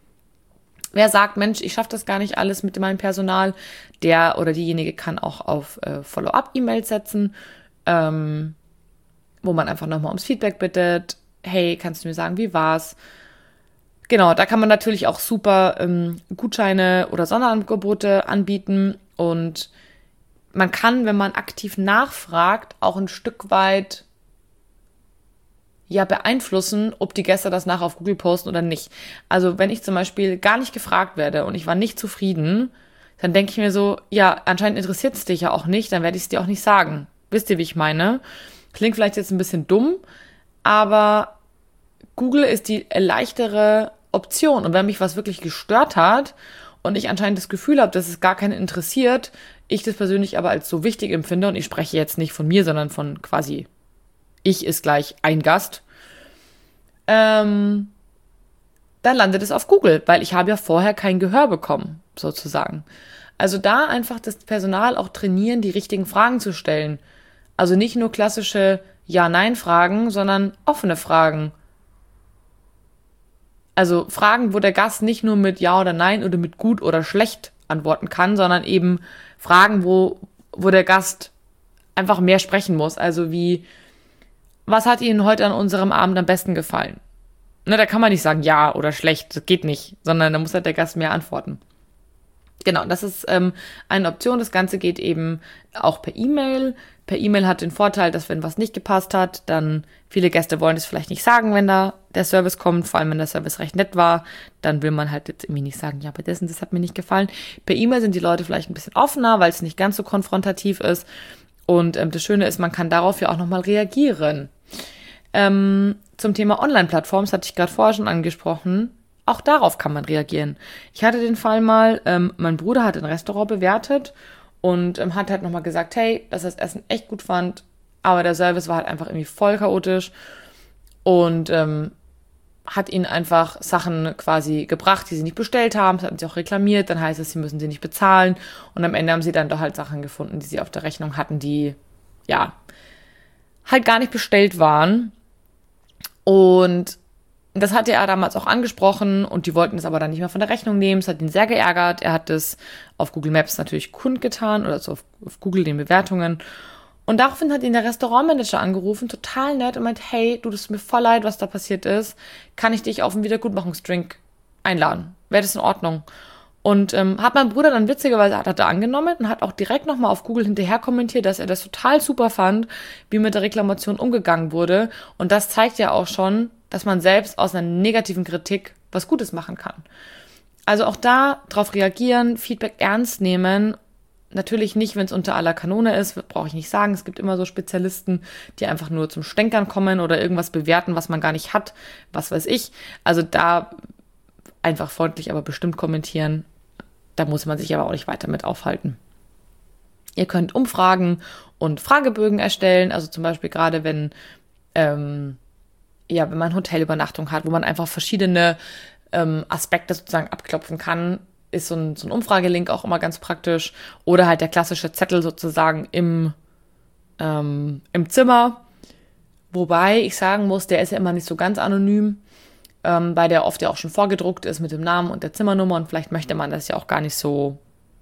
Wer sagt, Mensch, ich schaffe das gar nicht alles mit meinem Personal, der oder diejenige kann auch auf äh, Follow-up-E-Mails setzen, ähm, wo man einfach nochmal ums Feedback bittet. Hey, kannst du mir sagen, wie war's? Genau, da kann man natürlich auch super ähm, Gutscheine oder Sonderangebote anbieten und man kann, wenn man aktiv nachfragt, auch ein Stück weit ja beeinflussen, ob die Gäste das nachher auf Google posten oder nicht. Also wenn ich zum Beispiel gar nicht gefragt werde und ich war nicht zufrieden, dann denke ich mir so, ja, anscheinend interessiert es dich ja auch nicht, dann werde ich es dir auch nicht sagen. Wisst ihr, wie ich meine? Klingt vielleicht jetzt ein bisschen dumm, aber Google ist die leichtere Option. Und wenn mich was wirklich gestört hat und ich anscheinend das Gefühl habe, dass es gar keinen interessiert, ich das persönlich aber als so wichtig empfinde, und ich spreche jetzt nicht von mir, sondern von quasi ich ist gleich ein Gast, ähm, dann landet es auf Google, weil ich habe ja vorher kein Gehör bekommen, sozusagen. Also da einfach das Personal auch trainieren, die richtigen Fragen zu stellen. Also nicht nur klassische Ja-Nein-Fragen, sondern offene Fragen. Also Fragen, wo der Gast nicht nur mit Ja oder Nein oder mit gut oder schlecht antworten kann, sondern eben Fragen, wo, wo der Gast einfach mehr sprechen muss. Also wie, was hat Ihnen heute an unserem Abend am besten gefallen? Ne, da kann man nicht sagen ja oder schlecht, das geht nicht, sondern da muss halt der Gast mehr antworten. Genau, das ist ähm, eine Option. Das Ganze geht eben auch per E-Mail. Per E-Mail hat den Vorteil, dass wenn was nicht gepasst hat, dann viele Gäste wollen es vielleicht nicht sagen, wenn da der Service kommt, vor allem wenn der Service recht nett war, dann will man halt jetzt irgendwie nicht sagen, ja, bei dessen, das hat mir nicht gefallen. Per E-Mail sind die Leute vielleicht ein bisschen offener, weil es nicht ganz so konfrontativ ist. Und ähm, das Schöne ist, man kann darauf ja auch nochmal reagieren. Ähm, zum Thema Online-Plattformen, das hatte ich gerade vorher schon angesprochen, auch darauf kann man reagieren. Ich hatte den Fall mal, ähm, mein Bruder hat ein Restaurant bewertet und ähm, hat halt nochmal gesagt, hey, dass er das Essen echt gut fand, aber der Service war halt einfach irgendwie voll chaotisch und ähm, hat ihnen einfach Sachen quasi gebracht, die sie nicht bestellt haben. Das hatten sie auch reklamiert, dann heißt es, sie müssen sie nicht bezahlen und am Ende haben sie dann doch halt Sachen gefunden, die sie auf der Rechnung hatten, die ja, halt gar nicht bestellt waren. Und das hatte er damals auch angesprochen und die wollten es aber dann nicht mehr von der Rechnung nehmen. Es hat ihn sehr geärgert. Er hat es auf Google Maps natürlich kundgetan oder so auf, auf Google den Bewertungen. Und daraufhin hat ihn der Restaurantmanager angerufen, total nett und meint, hey, du, das ist mir voll leid, was da passiert ist. Kann ich dich auf einen Wiedergutmachungsdrink einladen? Wäre das in Ordnung? Und ähm, hat mein Bruder dann witzigerweise hat er da angenommen und hat auch direkt nochmal auf Google hinterher kommentiert, dass er das total super fand, wie mit der Reklamation umgegangen wurde. Und das zeigt ja auch schon, dass man selbst aus einer negativen Kritik was Gutes machen kann. Also auch da drauf reagieren, Feedback ernst nehmen. Natürlich nicht, wenn es unter aller Kanone ist, brauche ich nicht sagen. Es gibt immer so Spezialisten, die einfach nur zum Stänkern kommen oder irgendwas bewerten, was man gar nicht hat, was weiß ich. Also da einfach freundlich, aber bestimmt kommentieren. Da muss man sich aber auch nicht weiter mit aufhalten. Ihr könnt Umfragen und Fragebögen erstellen, also zum Beispiel gerade wenn, ähm, ja, wenn man Hotelübernachtung hat, wo man einfach verschiedene ähm, Aspekte sozusagen abklopfen kann, ist so ein, so ein Umfragelink auch immer ganz praktisch. Oder halt der klassische Zettel sozusagen im, ähm, im Zimmer. Wobei ich sagen muss, der ist ja immer nicht so ganz anonym, ähm, weil der oft ja auch schon vorgedruckt ist mit dem Namen und der Zimmernummer und vielleicht möchte man das ja auch gar nicht so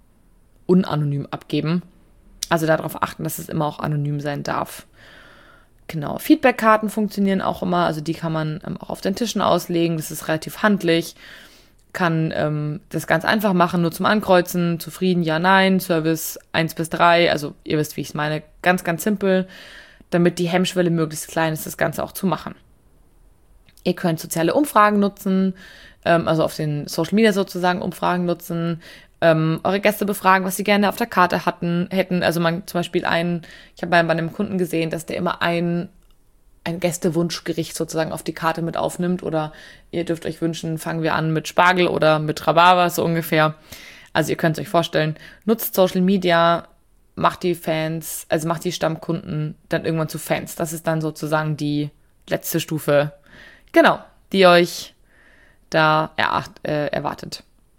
unanonym abgeben. Also darauf achten, dass es immer auch anonym sein darf. Genau, Feedbackkarten funktionieren auch immer, also die kann man ähm, auch auf den Tischen auslegen, das ist relativ handlich, kann ähm, das ganz einfach machen, nur zum Ankreuzen, zufrieden, ja, nein, Service eins bis drei, also ihr wisst, wie ich es meine, ganz, ganz simpel, damit die Hemmschwelle möglichst klein ist, das Ganze auch zu machen. Ihr könnt soziale Umfragen nutzen, ähm, also auf den Social Media sozusagen Umfragen nutzen, ähm, eure Gäste befragen, was sie gerne auf der Karte hatten, hätten. Also man zum Beispiel einen, ich habe bei, bei einem Kunden gesehen, dass der immer ein, ein Gästewunschgericht sozusagen auf die Karte mit aufnimmt oder ihr dürft euch wünschen, fangen wir an mit Spargel oder mit Rhabarber, so ungefähr. Also ihr könnt es euch vorstellen, nutzt Social Media, macht die Fans, also macht die Stammkunden dann irgendwann zu Fans. Das ist dann sozusagen die letzte Stufe, genau, die euch da eracht, äh, erwartet.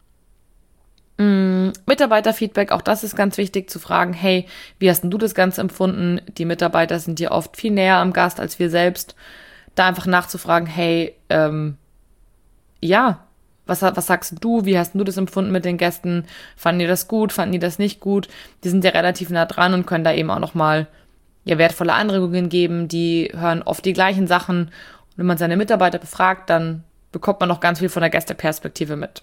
Mm, Mitarbeiterfeedback, auch das ist ganz wichtig zu fragen, hey, wie hast denn du das Ganze empfunden? Die Mitarbeiter sind ja oft viel näher am Gast als wir selbst. Da einfach nachzufragen, hey, ähm, ja, was, was sagst du? Wie hast du das empfunden mit den Gästen? Fanden die das gut? Fanden die das nicht gut? Die sind ja relativ nah dran und können da eben auch nochmal ja, wertvolle Anregungen geben. Die hören oft die gleichen Sachen. Und wenn man seine Mitarbeiter befragt, dann bekommt man noch ganz viel von der Gästeperspektive mit.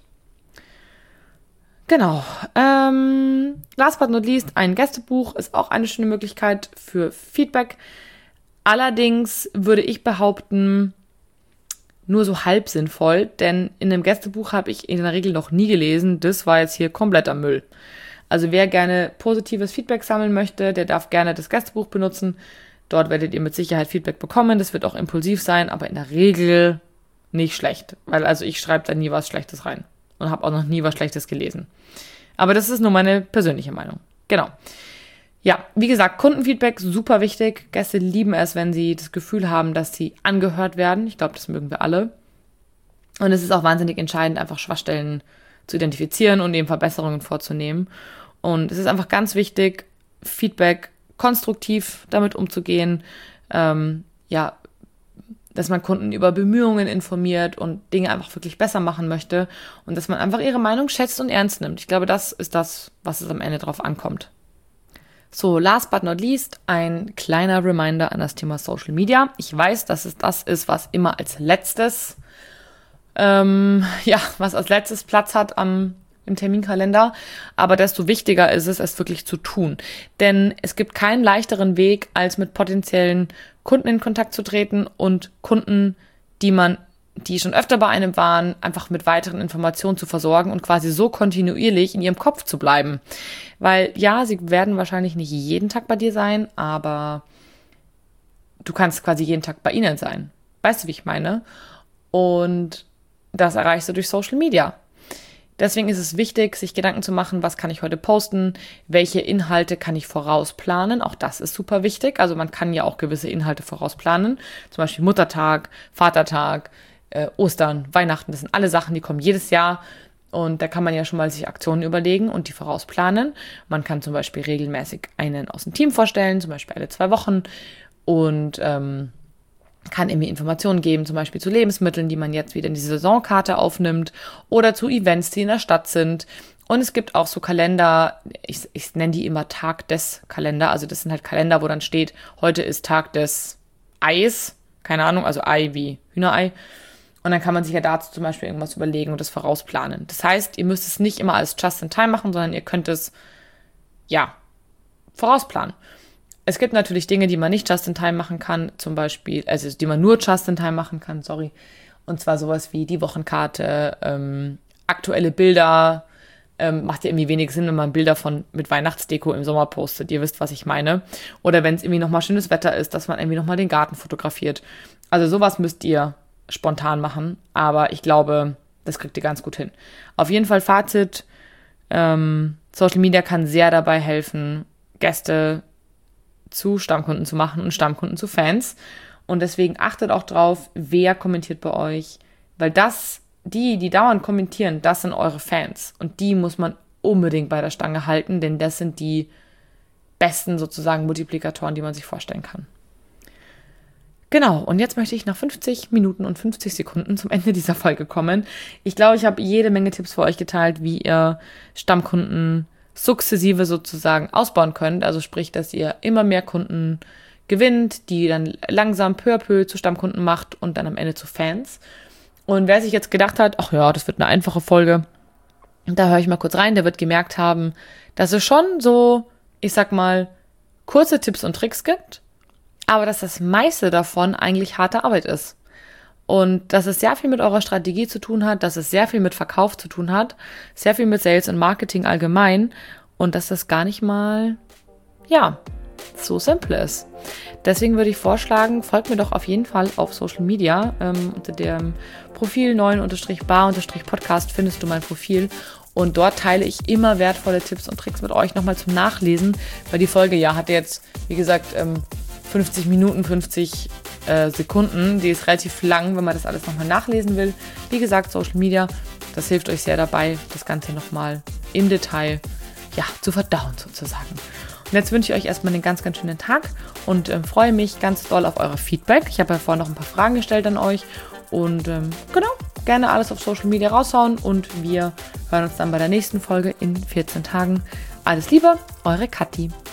Genau. Ähm, last but not least, ein Gästebuch ist auch eine schöne Möglichkeit für Feedback. Allerdings würde ich behaupten, nur so halb sinnvoll, denn in einem Gästebuch habe ich in der Regel noch nie gelesen. Das war jetzt hier kompletter Müll. Also wer gerne positives Feedback sammeln möchte, der darf gerne das Gästebuch benutzen. Dort werdet ihr mit Sicherheit Feedback bekommen. Das wird auch impulsiv sein, aber in der Regel nicht schlecht. Weil also ich schreibe da nie was Schlechtes rein. Und habe auch noch nie was Schlechtes gelesen. Aber das ist nur meine persönliche Meinung. Genau. Ja, wie gesagt, Kundenfeedback, super wichtig. Gäste lieben es, wenn sie das Gefühl haben, dass sie angehört werden. Ich glaube, das mögen wir alle. Und es ist auch wahnsinnig entscheidend, einfach Schwachstellen zu identifizieren und eben Verbesserungen vorzunehmen. Und es ist einfach ganz wichtig, Feedback konstruktiv damit umzugehen. Ähm, ja, dass man Kunden über Bemühungen informiert und Dinge einfach wirklich besser machen möchte und dass man einfach ihre Meinung schätzt und ernst nimmt. Ich glaube, das ist das, was es am Ende drauf ankommt. So, last but not least, ein kleiner Reminder an das Thema Social Media. Ich weiß, dass es das ist, was immer als letztes, ähm, ja, was als letztes Platz hat am im Terminkalender, aber desto wichtiger ist es, es wirklich zu tun. Denn es gibt keinen leichteren Weg, als mit potenziellen Kunden in Kontakt zu treten und Kunden, die man, die schon öfter bei einem waren, einfach mit weiteren Informationen zu versorgen und quasi so kontinuierlich in ihrem Kopf zu bleiben. Weil ja, sie werden wahrscheinlich nicht jeden Tag bei dir sein, aber du kannst quasi jeden Tag bei ihnen sein. Weißt du, wie ich meine? Und das erreichst du durch Social Media. Deswegen ist es wichtig, sich Gedanken zu machen, was kann ich heute posten, welche Inhalte kann ich vorausplanen, auch das ist super wichtig, also man kann ja auch gewisse Inhalte vorausplanen, zum Beispiel Muttertag, Vatertag, äh, Ostern, Weihnachten, das sind alle Sachen, die kommen jedes Jahr Und da kann man ja schon mal sich Aktionen überlegen und die vorausplanen. Man kann zum Beispiel regelmäßig einen aus dem Team vorstellen, zum Beispiel alle zwei Wochen. Und ähm, kann irgendwie Informationen geben, zum Beispiel zu Lebensmitteln, die man jetzt wieder in die Saisonkarte aufnimmt oder zu Events, die in der Stadt sind. Und es gibt auch so Kalender, ich, ich nenne die immer Tag des Kalender, also das sind halt Kalender, wo dann steht, heute ist Tag des Eis, keine Ahnung, also Ei wie Hühnerei. Und dann kann man sich ja dazu zum Beispiel irgendwas überlegen und das vorausplanen. Das heißt, ihr müsst es nicht immer als Just-in-Time machen, sondern ihr könnt es, ja, vorausplanen. Es gibt natürlich Dinge, die man nicht Just-in-Time machen kann, zum Beispiel, also die man nur Just-in-Time machen kann, sorry. Und zwar sowas wie die Wochenkarte, ähm, aktuelle Bilder. Ähm, macht ja irgendwie wenig Sinn, wenn man Bilder von mit Weihnachtsdeko im Sommer postet. Ihr wisst, was ich meine. Oder wenn es irgendwie nochmal schönes Wetter ist, dass man irgendwie nochmal den Garten fotografiert. Also sowas müsst ihr spontan machen. Aber ich glaube, das kriegt ihr ganz gut hin. Auf jeden Fall Fazit. Ähm, Social Media kann sehr dabei helfen, Gäste zu Stammkunden zu machen und Stammkunden zu Fans. Und deswegen achtet auch drauf, wer kommentiert bei euch. Weil das, die, die dauernd kommentieren, das sind eure Fans. Und die muss man unbedingt bei der Stange halten, denn das sind die besten sozusagen Multiplikatoren, die man sich vorstellen kann. Genau, und jetzt möchte ich nach fünfzig Minuten und fünfzig Sekunden zum Ende dieser Folge kommen. Ich glaube, ich habe jede Menge Tipps für euch geteilt, wie ihr Stammkunden sukzessive sozusagen ausbauen könnt. Also sprich, dass ihr immer mehr Kunden gewinnt, die dann langsam peu à peu zu Stammkunden macht und dann am Ende zu Fans. Und wer sich jetzt gedacht hat, ach ja, das wird eine einfache Folge, da höre ich mal kurz rein, der wird gemerkt haben, dass es schon so, ich sag mal, kurze Tipps und Tricks gibt, aber dass das meiste davon eigentlich harte Arbeit ist. Und dass es sehr viel mit eurer Strategie zu tun hat, dass es sehr viel mit Verkauf zu tun hat, sehr viel mit Sales und Marketing allgemein und dass das gar nicht mal, ja, so simpel ist. Deswegen würde ich vorschlagen, folgt mir doch auf jeden Fall auf Social Media. Ähm, unter dem Profil neun bar Podcast findest du mein Profil und dort teile ich immer wertvolle Tipps und Tricks mit euch nochmal zum Nachlesen, weil die Folge ja hatte jetzt, wie gesagt, ähm, fünfzig Minuten, fünfzig äh, Sekunden. Die ist relativ lang, wenn man das alles nochmal nachlesen will. Wie gesagt, Social Media, das hilft euch sehr dabei, das Ganze nochmal im Detail ja, zu verdauen sozusagen. Und jetzt wünsche ich euch erstmal einen ganz, ganz schönen Tag und ähm, freue mich ganz doll auf euer Feedback. Ich habe ja vorhin noch ein paar Fragen gestellt an euch und ähm, genau, gerne alles auf Social Media raushauen und wir hören uns dann bei der nächsten Folge in vierzehn Tagen. Alles Liebe, eure Kathi.